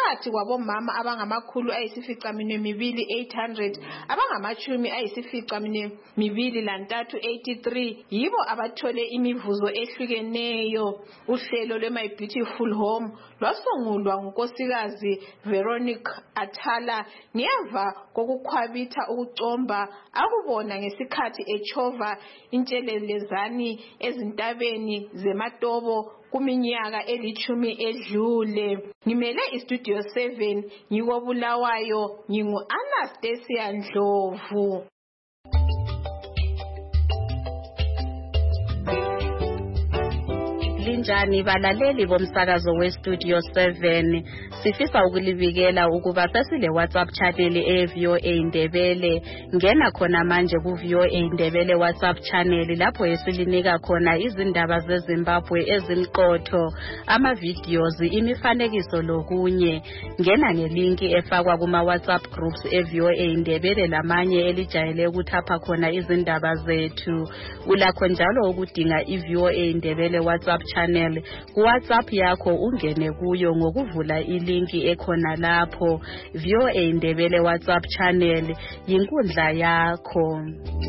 phakathi kwabomama abangama-800 abangama-83 yibo abathole imivuzo ehlukeneyo. Uhlelo lwe-My Beautiful Home lwasungulwa ngunkosikazi Veronica Atala ngemva kokukhwabitha ukucomba akubona ngesikhathi echova intshelelezani ezintabeni zeMatobo kuminyaka 10 edlule. Ngimele iStudio 7 ngikobulawayo, ngingu-Anastasia Ndlovu. Linjani balaleli bomsakazo weStudio 7, sifisa ukulibikela ukuba sesile WhatsApp channel eVOA Indebele. Ngena khona manje kuVOA Indebele WhatsApp channel lapho esilinika khona izindaba zeZimbabwe ezimqotho, ama-videos, imifanekiso lokunye. Ngena ngelinki efakwa kuma WhatsApp groups eVOA Indebele lamanye elijayele ukuthapha khona izindaba zethu. Ulakho njalo ukudinga iVOA Indebele WhatsApp channel kuWhatsApp yakho, ungene kuyo ngokuvula ilinki ekhona lapho. VOA Indebele WhatsApp channel yinkundla yakho.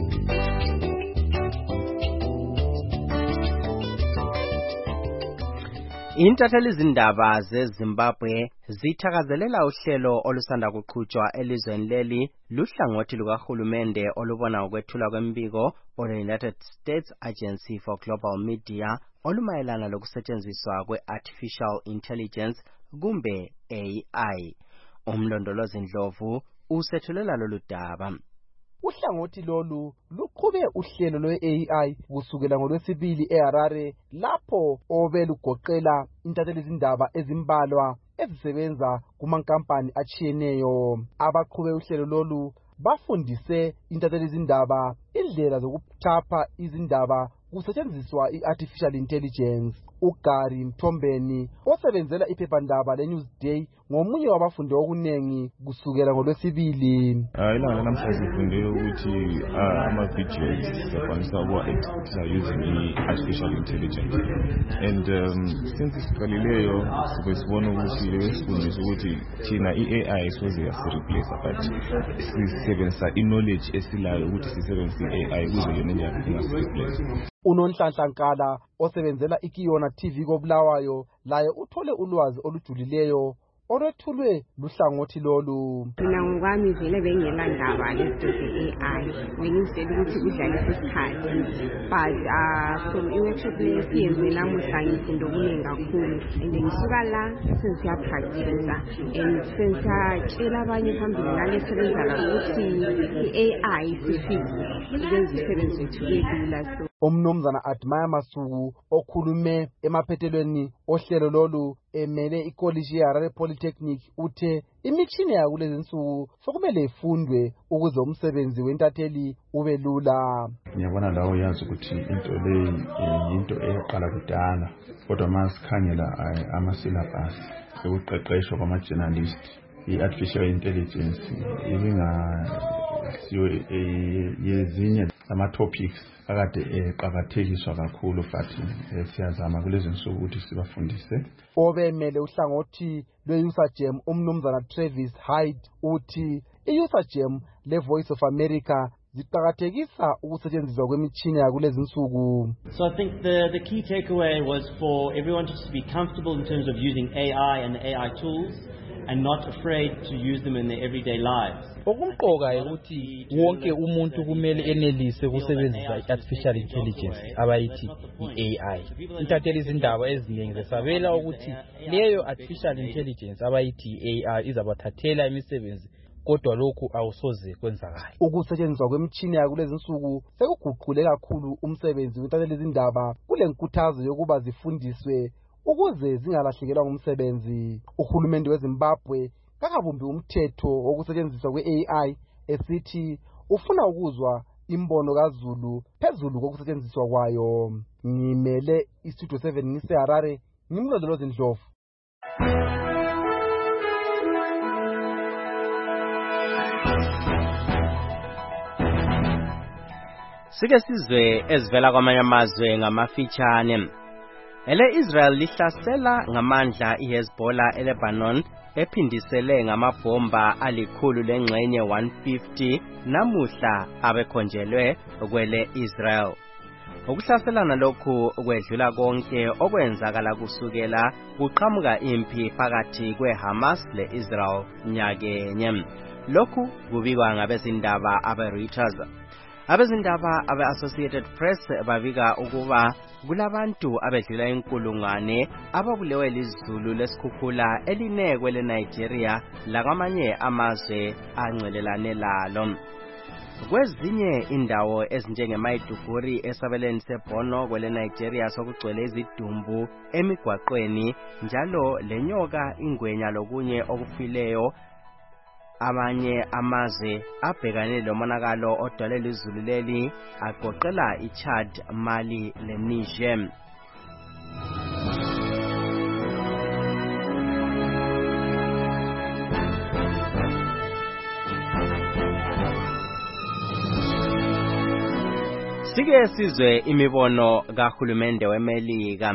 Intatheli izindaba zeZimbabwe zithakazelela uhlelo olusanda kuqhutshwa elizweni leli luhlangothi lukahulumende olubona ukwethula kwembiko olwe-United States Agency for Global Media olumayelana lokusetshenziswa kwe-Artificial Intelligence kumbe AI. Umlondolozi Ndlovu usethulela lolu daba. Uhlangothi lolu luqhube uhlelo lwe-AI kusukela ngoLwesibili eHarare, lapho obelugoqela intatheli izindaba ezimbalwa ezisebenza kumankampani atshiyeneyo. Abaqhube uhlelo lolu bafundise intatheli izindaba indlela zokuthapha izindaba kusetshenziswa i-Artificial Intelligence. uGary Mthombeni osebenzela iphephandaba leNewsday ngomunye wabafundi okunengi kusukela ngoLwesibili. Ilanga namhlanje sifunde ukuthi ama-videos siyakwanisa ukuwa-editha using i-artificial intelligence, and since siqalileyo sibe sibona ukuthi besifundisa ukuthi thina i-AI soze yasireplace, but sisebenzisa i-knowledge esilayo ukuthi sisebenzise i-AI ukuze yona nje ingasireplace. uNonhlanhla Nkala osebenzela iKiyona TV koBulawayo laye uthole ulwazi olujulileyo olwethulwe luhlangothi lolu. Mina ngokwami vele bengelandaba le-AI, bengisele ukuthi kudlalisa isikhathi, but from i-workshop lesiyenze namuhla ngifunde okuningi kakhulu, and ngisuka la sesiyapractice and sesiyatshela abanye phambili nalesebenza la ukuthi i-AI sifike ukwenza isebenzi wethu lula. Umnumzana Admire Masuku okhulume emaphethelweni ohlelo lolu emele ikoliji yeHarare Polytechnic uthe imitshini yakulezi insuku sokumele ifundwe ukuze umsebenzi wentatheli ube lula. Ngiyabona lawo yazi ukuthi into leyi into eqala kudala, kodwa masikhangela ama-syllabus ukuqeqeshwa kwama-journalist, i-artificial intelligence ibingasiyo yezinye ama-topics akade eqakathekiswa kakhulu, futhi siyazama kulezi nsuku ukuthi sibafundise. Obemele uhlangothi lwe-USAGEM umnumzana Travis Hyde uthi i-USAGEM le-Voice of America ziqakathekisa ukusetshenziswa kwemitshini yakulezi nsuku. So I think the key takeaway was for everyone to be comfortable in terms of using AI and the AI tools and not afraid to use them in their everyday lives. Okumqoka ukuthi wonke umuntu kumele enelise ukusebenzisa i-artificial intelligence abayithi i-AI. Intatheli izindaba eziningi zesabela ukuthi leyo artificial intelligence abayithi i-AI izabathathela imisebenzi, kodwa lokhu awusoze kwenzakala. Ukusetshenziswa kwemitshini yakulezi insuku sekuguqule kakhulu umsebenzi wentatheli izindaba kule nkuthazo yokuba zifundiswe ukuze zingalahlekelwa ngumsebenzi. Uhulumende weZimbabwe kakabumbi umthetho wokusetshenziswa kwe-AI esithi ufuna ukuzwa imbono kaZulu phezulu kokusetshenziswa kwayo. Ngimele iStudio 7 ngiseHarare, ngimlondolozi Ndlovu. Sike sizwe ezivela kwamanye amazwe ngamafitshane. Israel lihlasela ngamandla iHezbollah eLebanon ephindisele ngamabhomba alikhulu lengxenye 150 namuhla abekhonjelwe kwele Israel. Ukuhlaselana lokhu kwedlula konke okwenzakala kusukela kuqhamuka impi phakathi kweHamas leIsrael nyakenye. Lokhu kubikwa ngabezindaba abe-Reuters. Abezindaba abe-Associated Press babika ukuba kulabantu abedlula inkulungwane ababulewe lizulu lesikhukhula elinekwe leNigeria lakwamanye amazwe ancelelane lalo. Kwezinye indawo ezinjengemaiduguri esabeleni seBorno kwele Nigeria sokugcwele izidumbu emigwaqweni njalo lenyoka ingwenya lokunye okufileyo. Amanye amazwe abhekane lomonakalo odalwe izulu leli agoqela iChad, Mali leNiger. Sike sizwe imibono kahulumende weMelika.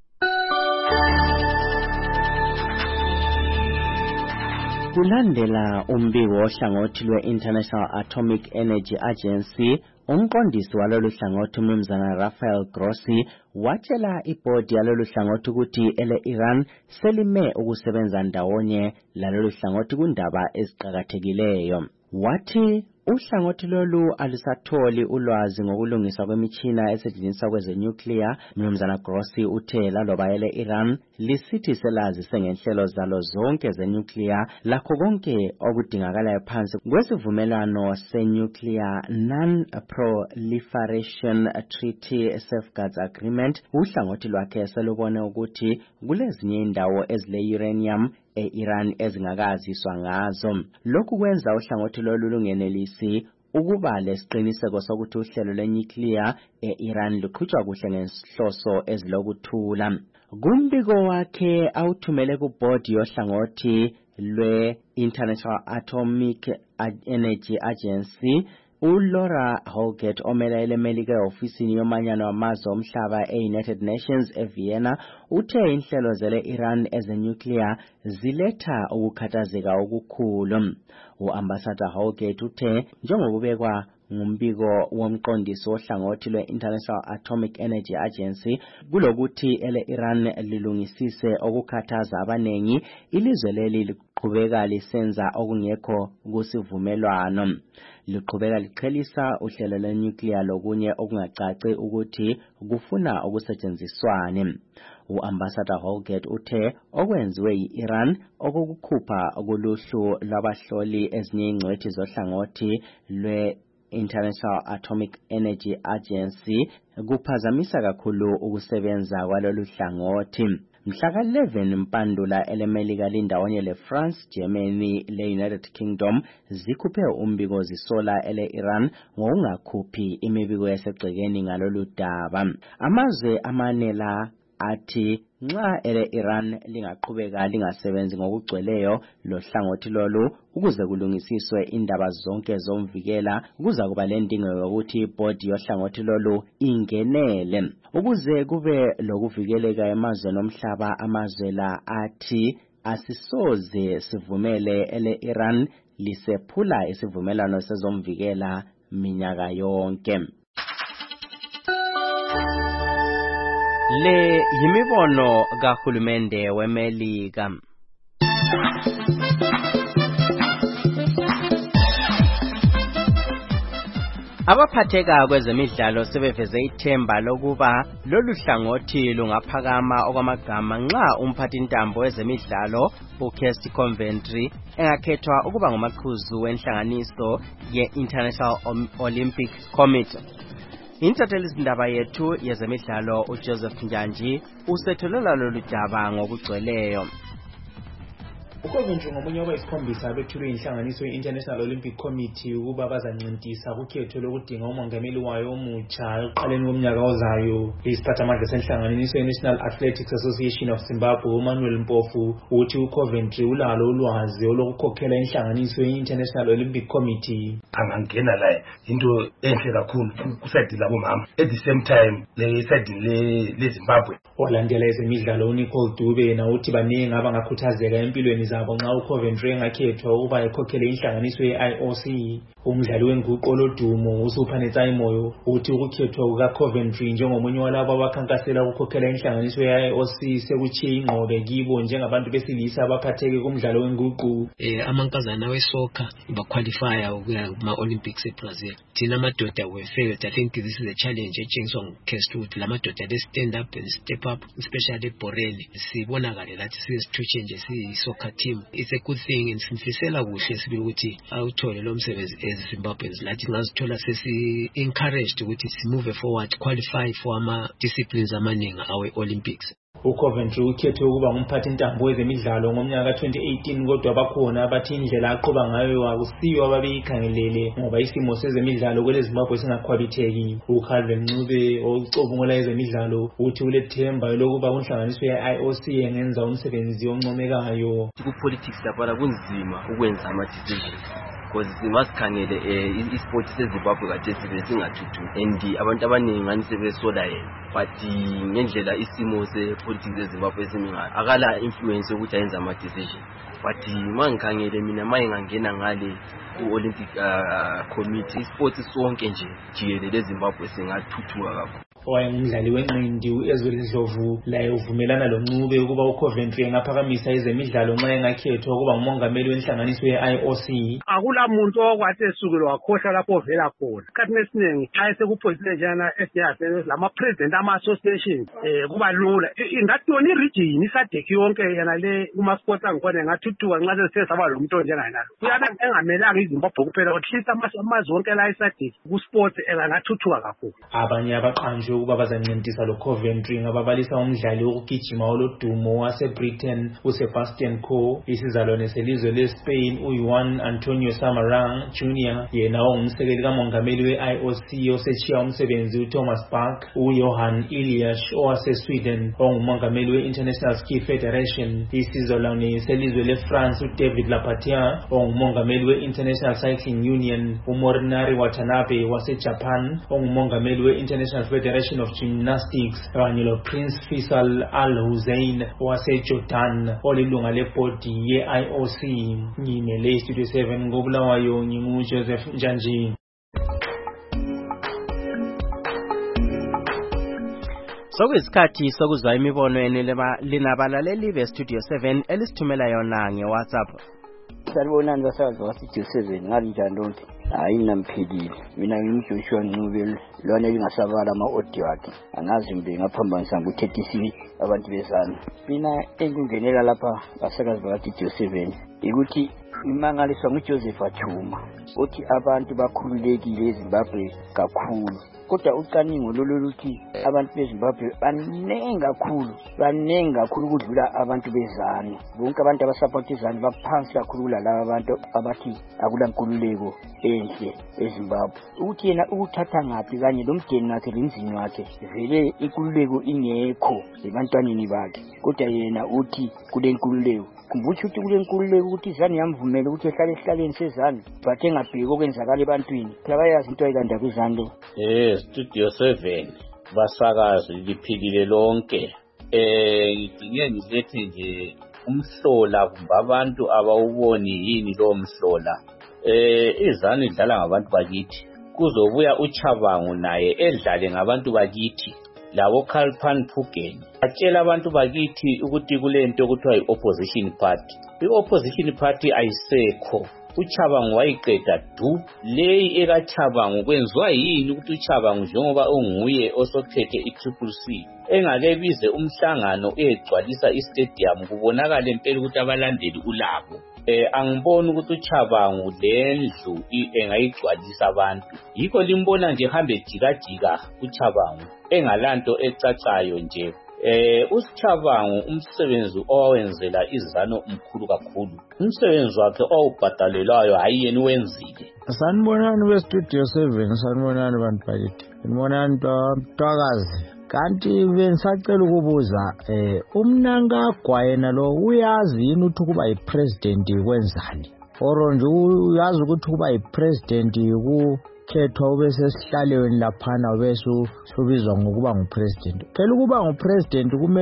Kulandela umbiko ohlangothi lwe-International Atomic Energy Agency, umqondisi walolu hlangothi uMnumzana Rafael Grossi watshela ibhodi yalolu hlangothi ukuthi ele-Iran selime ukusebenza ndawonye lalolu hlangothi kundaba eziqhakathekileyo. Wathi uhlangothi lolu alisatholi ulwazi ngokulungiswa kwemithina esetshenziswa kwezenuclear. Mnumzana Grossi uthe laloba ele-Iran lisithi selazise ngenhlelo zalo zonke zenuclear lakho konke okudingakalayo phansi kwesivumelwano seNuclear Non-Proliferation Treaty Safeguards Agreement, uhlangothi lwakhe selubone ukuthi kulezinye indawo ezile-uranium e-Iran ezingakaziswa ngazo. Lokhu kwenza uhlangothi lolu lungenelisi ukuba lesiqiniseko sokuthi uhlelo lwenuclear e-Iran luqhutshwa kuhle ngenhloso ezilokuthula. Kumbiko wakhe awuthumele kubhodi yohlangothi lwe-International Atomic Energy Agency, uLaura Holgate omele elemelika eofisini yomanyano wamazwe omhlaba e-United Nations eVienna uthe inhlelo zele-Iran ezenuclear ziletha ukukhathazeka okukhulu. U-Ambassador Holgate uthe njengokubekwa ngumbiko womqondisi wohlangothi lwe-International Atomic Energy Agency kulokuthi ele-Iran lilungisise okukhathaza abanengi, ilizwe leli liqhubeka lisenza okungekho kusivumelwano. Liqhubeka liqhelisa uhlelo lwenuclear lokunye okungacaci ukuthi kufuna ukusetshenziswane. U-Ambassador Holgate uthe okwenziwe yi-Iran okukukhupha kuluhlu lwabahloli ezinye ingcwethi zohlangothi lwe-International Atomic Energy Agency kuphazamisa kakhulu ukusebenza kwalolu hlangothi. Mhlaka 11 Mpandula elemelika lindawonye le-France, Germany le-United Kingdom zikhuphe umbiko zisola ele-Iran ngokungakhuphi imibiko yasegcekeni ngalolu daba. Amazwe amane la athi nxa ele-Iran lingaqhubeka lingasebenzi ngokugcweleyo lohlangothi lolu ukuze kulungisiswe indaba zonke zomvikela, kuza kuba lendingo yokuthi ibhodi yohlangothi lolu ingenele. Ukuze kube lokuvikeleka emazweni omhlaba, amazwe la athi asisoze sivumele ele-Iran lisephula isivumelwano sezomvikela minyaka yonke. Le yimibono kahulumende weMelika. Abaphatheka kwezemidlalo sebeveze ithemba lokuba lolu hlangothi lungaphakama okwamagama nxa umphathintambo wezemidlalo uKirsty Coventry engakhethwa ukuba ngumaqhuzu wenhlanganiso ye-International Olympic Committee. Intathelizindaba yethu yezemidlalo uJoseph Njanji usetholela lolu daba ngokugcweleyo. uCoventry ngomunye wabayisikhombisa abethulwe inhlanganiso ye-International Olympic Committee ukuba bazancintisa kukhetho lokudinga umongameli wayo omutsha ekuqaleni komnyaka ozayo. Isiphathamandla senhlanganiso ye-National Athletics Association of Zimbabwe uManuel Mpofu uthi uCoventry ulalo ulwazi olokukhokhela inhlanganiso ye-International Olympic Committee. Angangena la into enhle kakhulu kusayidi labomama at the same time le Zimbabwe. Olandela ezemidlalo uNicole Dube na uthi baningi abangakhuthazeka empilweni zabo nxa uCoventry engakhethwa ukuba ekhokhele inhlanganiso ye-IOC. Umdlali wenguqu olodumo uSuphane Tsayimoyo uthi ukukhethwa kukaCoventry njengomunye walabo abakhankasela ukukhokhela inhlanganiso ye-IOC sekutshiye ingqobe kibo njengabantu besilisa abaphatheke kumdlalo wenguqu. Amankazana wesoka baqualifya ukuya kuma-Olympics eBrazil. Thina amadoda we failed. I think this is a challenge etshengiswa nguCast ukuthi lamadoda le stand up and step up, especially eBoreni. Sibonakale lathi siyesithutshe nje siyi-soccer team. It's a good thing and simfisela kuhle sibe ukuthi awuthole lo msebenzi eZimbabweans lathi ngazithola sesi-encouraged ukuthi simove forward, qualify for ama-disciplines amaningi awe-Olympics. uCoventry ukhethwe ukuba ngumphathi ntambo wezemidlalo ngomnyaka ka-2018 kodwa bakhona abathi indlela aqhuba ngayo akusiyo ababeyikhangelele ngoba isimo sezemidlalo kwele Zimbabwe singakhwabitheki. uCalvin Ncube ocubungula ezemidlalo uthi ulethemba lokuba kunhlanganiso ye-IOC engenza umsebenzi oncomekayo. Ku-politics lapha kunzima ukwenza ama-decisions because masikhangele i-sport seZimbabwe kade sibe singathuthuki and abantu abaningi ngani sebesola yena but ngendlela isimo se-politics eZimbabwe esingayo akala influence yokuthi ayenze ama-decision but mangikhangele mina mayengangena ngale ku-Olympic committee i-sport sonke nje jikelele eZimbabwe singathuthuka kakhulu. Owayengumdlali wenqindi uEzweli Ndlovu laye uvumelana loNcube ukuba uCoventry engaphakamisa ezemidlalo nxa engakhethwa ukuba ngumongameli wenhlanganiso ye-IOC. Akula muntu okwathi esukile wakhohlwa lapho ovela khona. Isikhathi esiningi xa esekuphoyisile njana esiyafene lama-president ama-association kuba lula. Ingatoni region isadeki yonke yana le kuma-sports angikhona engathuthuka nxa sesithe saba lo muntu onjengayenalo. Kuyabe engamelanga iZimbabwe kuphela at least amazwe onke la esadeki ku-sports engathuthuka kakhulu. Abanye abaqanjwe ukuba bazancintisa lo Coventry ngababalisa umdlali wokugijima olodumo waseBritain uSebastian Coe, isizalwane selizwe leSpain uJuan Antonio Samarang Jr. yena ongumsekeli kamongameli we-IOC osetshiya umsebenzi uThomas Bach, uJohan Elias owaseSweden ongumongameli we-International Ski Federation, isizalwane selizwe leFrance uDavid Lapatia ongumongameli we-International Cycling Union, uMorinari Watanabe waseJapan ongumongameli we-International Federation of Gymnastics kanye loPrince Faisal Al Hussein waseJordan olilunga lebhodi ye-IOC. Ngimele Studio 7 ngobulawayo nginguJoseph Njanji. Sokuyisikhathi sokuzwa imibono linabalaleli beStudio 7 elisithumela yona ngeWhatsApp. Sanibonani basazi waStudio 7 ngalinjani lonke. Hayi namphilile mina ngimJoshua Ncube lona lingasabala ama-audio akhe angazi mbe ngaphambanisa ngo-36 abantu bezana. Mina engingenela lapha basakazi bakaStudio 7 ukuthi imangaliswa nguJoseph Athuma uthi abantu bakhululekile eZimbabwe kakhulu kodwa ucwaningo loluthi abantu beZimbabwe banengi kakhulu ukudlula abantu bezana. Bonke abantu abasupport izana baphansi kakhulu kulabo abantu abathi akulankululeko enhle eZimbabwe. Uthi yena ukuthatha ngaphi kanye lomdeni wakhe lenzini wakhe vele inkululeko ingekho ebantwaneni bakhe kodwa yena uthi kulenkululeko. Kumbuthi ukuthi kulenkululeko ukuthi izani yamvumela ukuthi ehlale esihlaleni sezani but engabheki okwenzakala ebantwini. Kuyabayazi into ayikanda kwizando. Studio 7 basakazi liphilile lonke. Ngidinge ngilethe nje umhlola kumbe abantu abawuboni yini lo mhlola. Izani idlala ngabantu bakithi kuzobuya uChabangu naye edlale ngabantu bakithi labo Kalpan Phugen atshela abantu bakithi ukuthi kulento okuthiwa yi-opposition party. I-opposition party ayisekho. uChabangu wayiqeda du leyi ekaChabangu kwenziwa yini ukuthi uChabangu njengoba unguye osophethe iCCC engake bize umhlangano egcwalisa istadium kubonakala impela ukuthi abalandeli ulabo. Angiboni ukuthi uChabangu lendlu engayigcwalisa abantu yikho limbona nje hambe jikajika uChabangu engalanto ecacayo nje. uSchabangu umsebenzi owenzela izano mkhulu kakhulu. Umsebenzi wakhe owubhadalelwayo hayi yena wenzile. Sanibonani weStudio 7, sanibonani bantu bakithi. Sanibonani Mtwakazi. Kanti bengisacela ukubuza uMnangagwa yena lo uyazi yini ukuthi kuba yipresident kwenzani? Oro nje uyazi ukuthi kuba yipresident khethwa ubese esihlalweni laphana bese ubizwa ngokuba ngupresident. Phela ukuba ngupresident kumele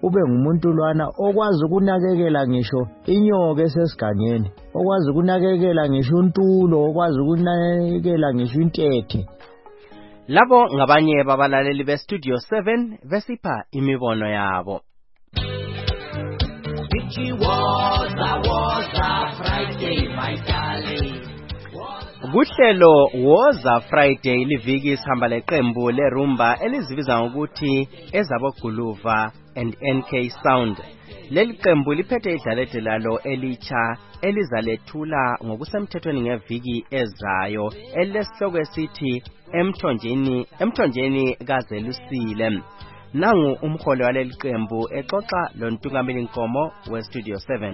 ube ngumuntu lwana okwazi ukunakekela ngisho inyoka esesigangeni, okwazi ukunakekela ngisho untulo, okwazi ukunakekela ngisho intethe. Labo ngabanye babalaleli beStudio 7 besipha imibono yabo. Kuhlelo Woza Friday liviki sihamba leqembu lerumba elizibiza ngokuthi ezabo Guluva and NK Sound. Leli qembu liphethe idlalede lalo elicha elizalethula ngokusemthethweni ngeviki ezayo elesihloko esithi emthonjeni kaZelusile. Nangu umholi waleli qembu exoxa lontungameli Nkomo weStudio 7.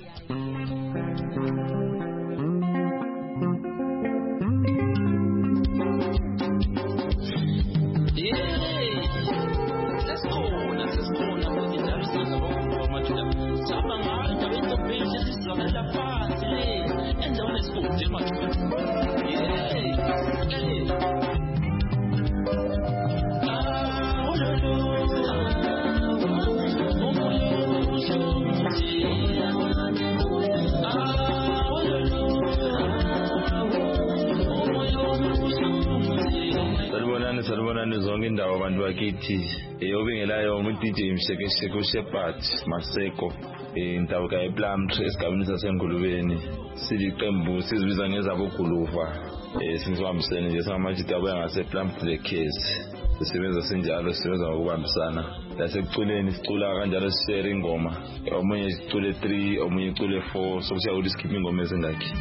Salibonani zonke indawo abantu bakithi obengelayo umuntu DJ Mshekesheke Shepherd Maseko indawo kaEplumtree esigabeni saseNgulubeni siliqembu sizibiza ngezabo Guluva sizihambisene nje samajita abuya ngasePlumtree case sisebenza sinjalo sisebenza ngokubambisana lasekuculeni sicula kanjalo sishare ingoma omunye isicule 3 omunye icule 4 sokusiya ukuthi sikhiphe ingoma ezingakhi.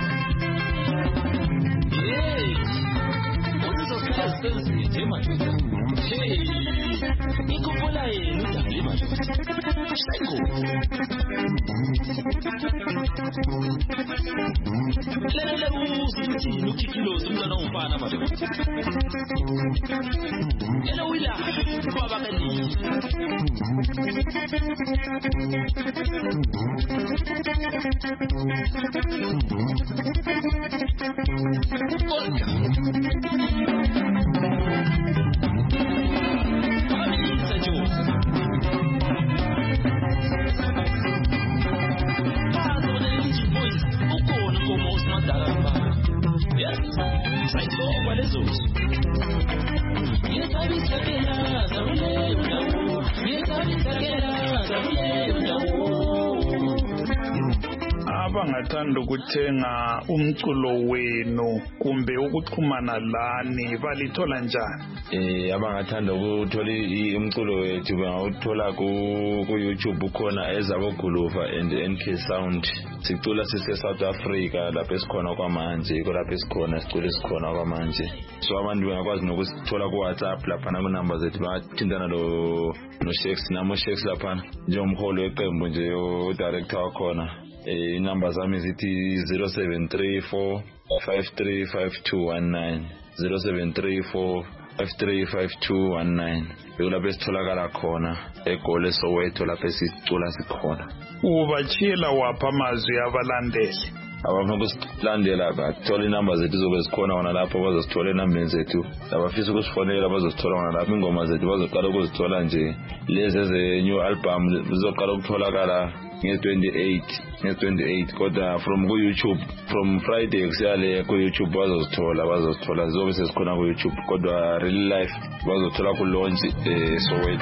Abangathanda ukuthenga umculo wenu kumbe ukuxhumana lani balithola njani? Abangathanda ukuthola umculo wethu bangawuthola ku YouTube ukhona ezabo Guluva and NK Sound. Sicula sise South Africa lapho esikhona kwamanje, lapho esikhona sicula esikhona kwamanje. So abantu bangakwazi nokusithola ku WhatsApp lapha na number zethu bathintana lo Shakes namo Shakes lapha njengomholi weqembu nje o director wakhona. Number zami zithi 0734 535219 0734 535219 lapho esitholakala khona eGoli Soweto lapho esicula sikhona. Ubachila wapha amazwi abalandeli abafuna ukusilandela bathola inamba zethu zobe zikhona wona lapho bazosithola inamba zethu abafisa ukusifonela bazosithola wona lapho ingoma zethu bazoqala ukuzithola nje lezi ze-new album zizoqala ukutholakala nge-28 kodwa from ku-YouTube from Friday kusiyale ku-YouTube bazozithola zizobe sezikhona ku-YouTube kodwa real life bazothola ku-launch Soweto.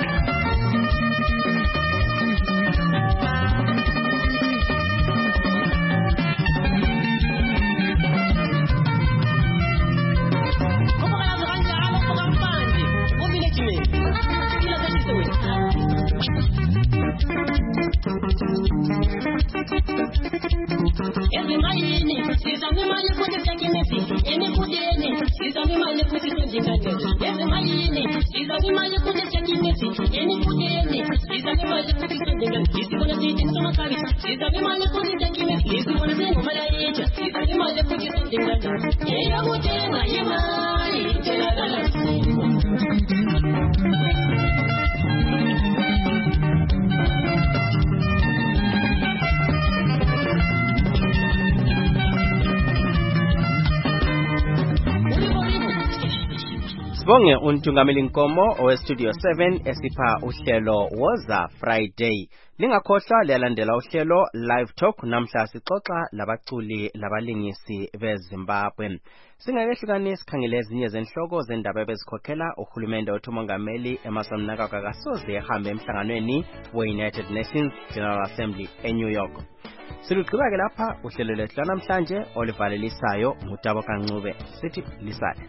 Sibonge untungameli Nkomo owestudio 7 esipha uhlelo Woza Friday. Lingakhohlwa liyalandela uhlelo Live Talk namhla sixoxa labaculi labalingisi beZimbabwe. Singakehlukani sikhangele ezinye zenhloko zendaba ebezikhokhela uhulumende othomongameli Emmerson Mnangagwa kasoze ehambe emhlanganweni we-United Nations General Assembly eNew York. Silugqiba ke lapha uhlelo lethu namhlanje olivalelisayo ngutabo kaNcube sithi lisale.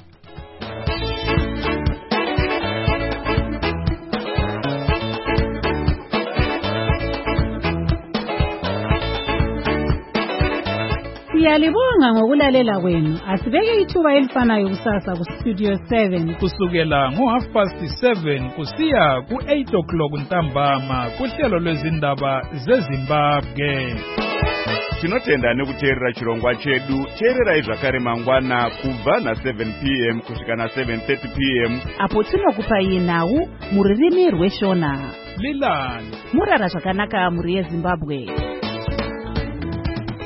Siyalibonga ngokulalela kwenu. Asibeke ithuba elifanayo kusasa ku Studio 7 kusukela ngo7:30 kusiya ku8:00 ntambama kuhlelo lwezindaba zeZimbabwe. Tinotenda nekuteerera chirongwa chedu. Teererai zvakare mangwana kubva na7 p.m. kusvika na7:30 p.m. apo tinokupai nhau muririmi rweshona. Lilani Murara zvakanaka muri yeZimbabwe.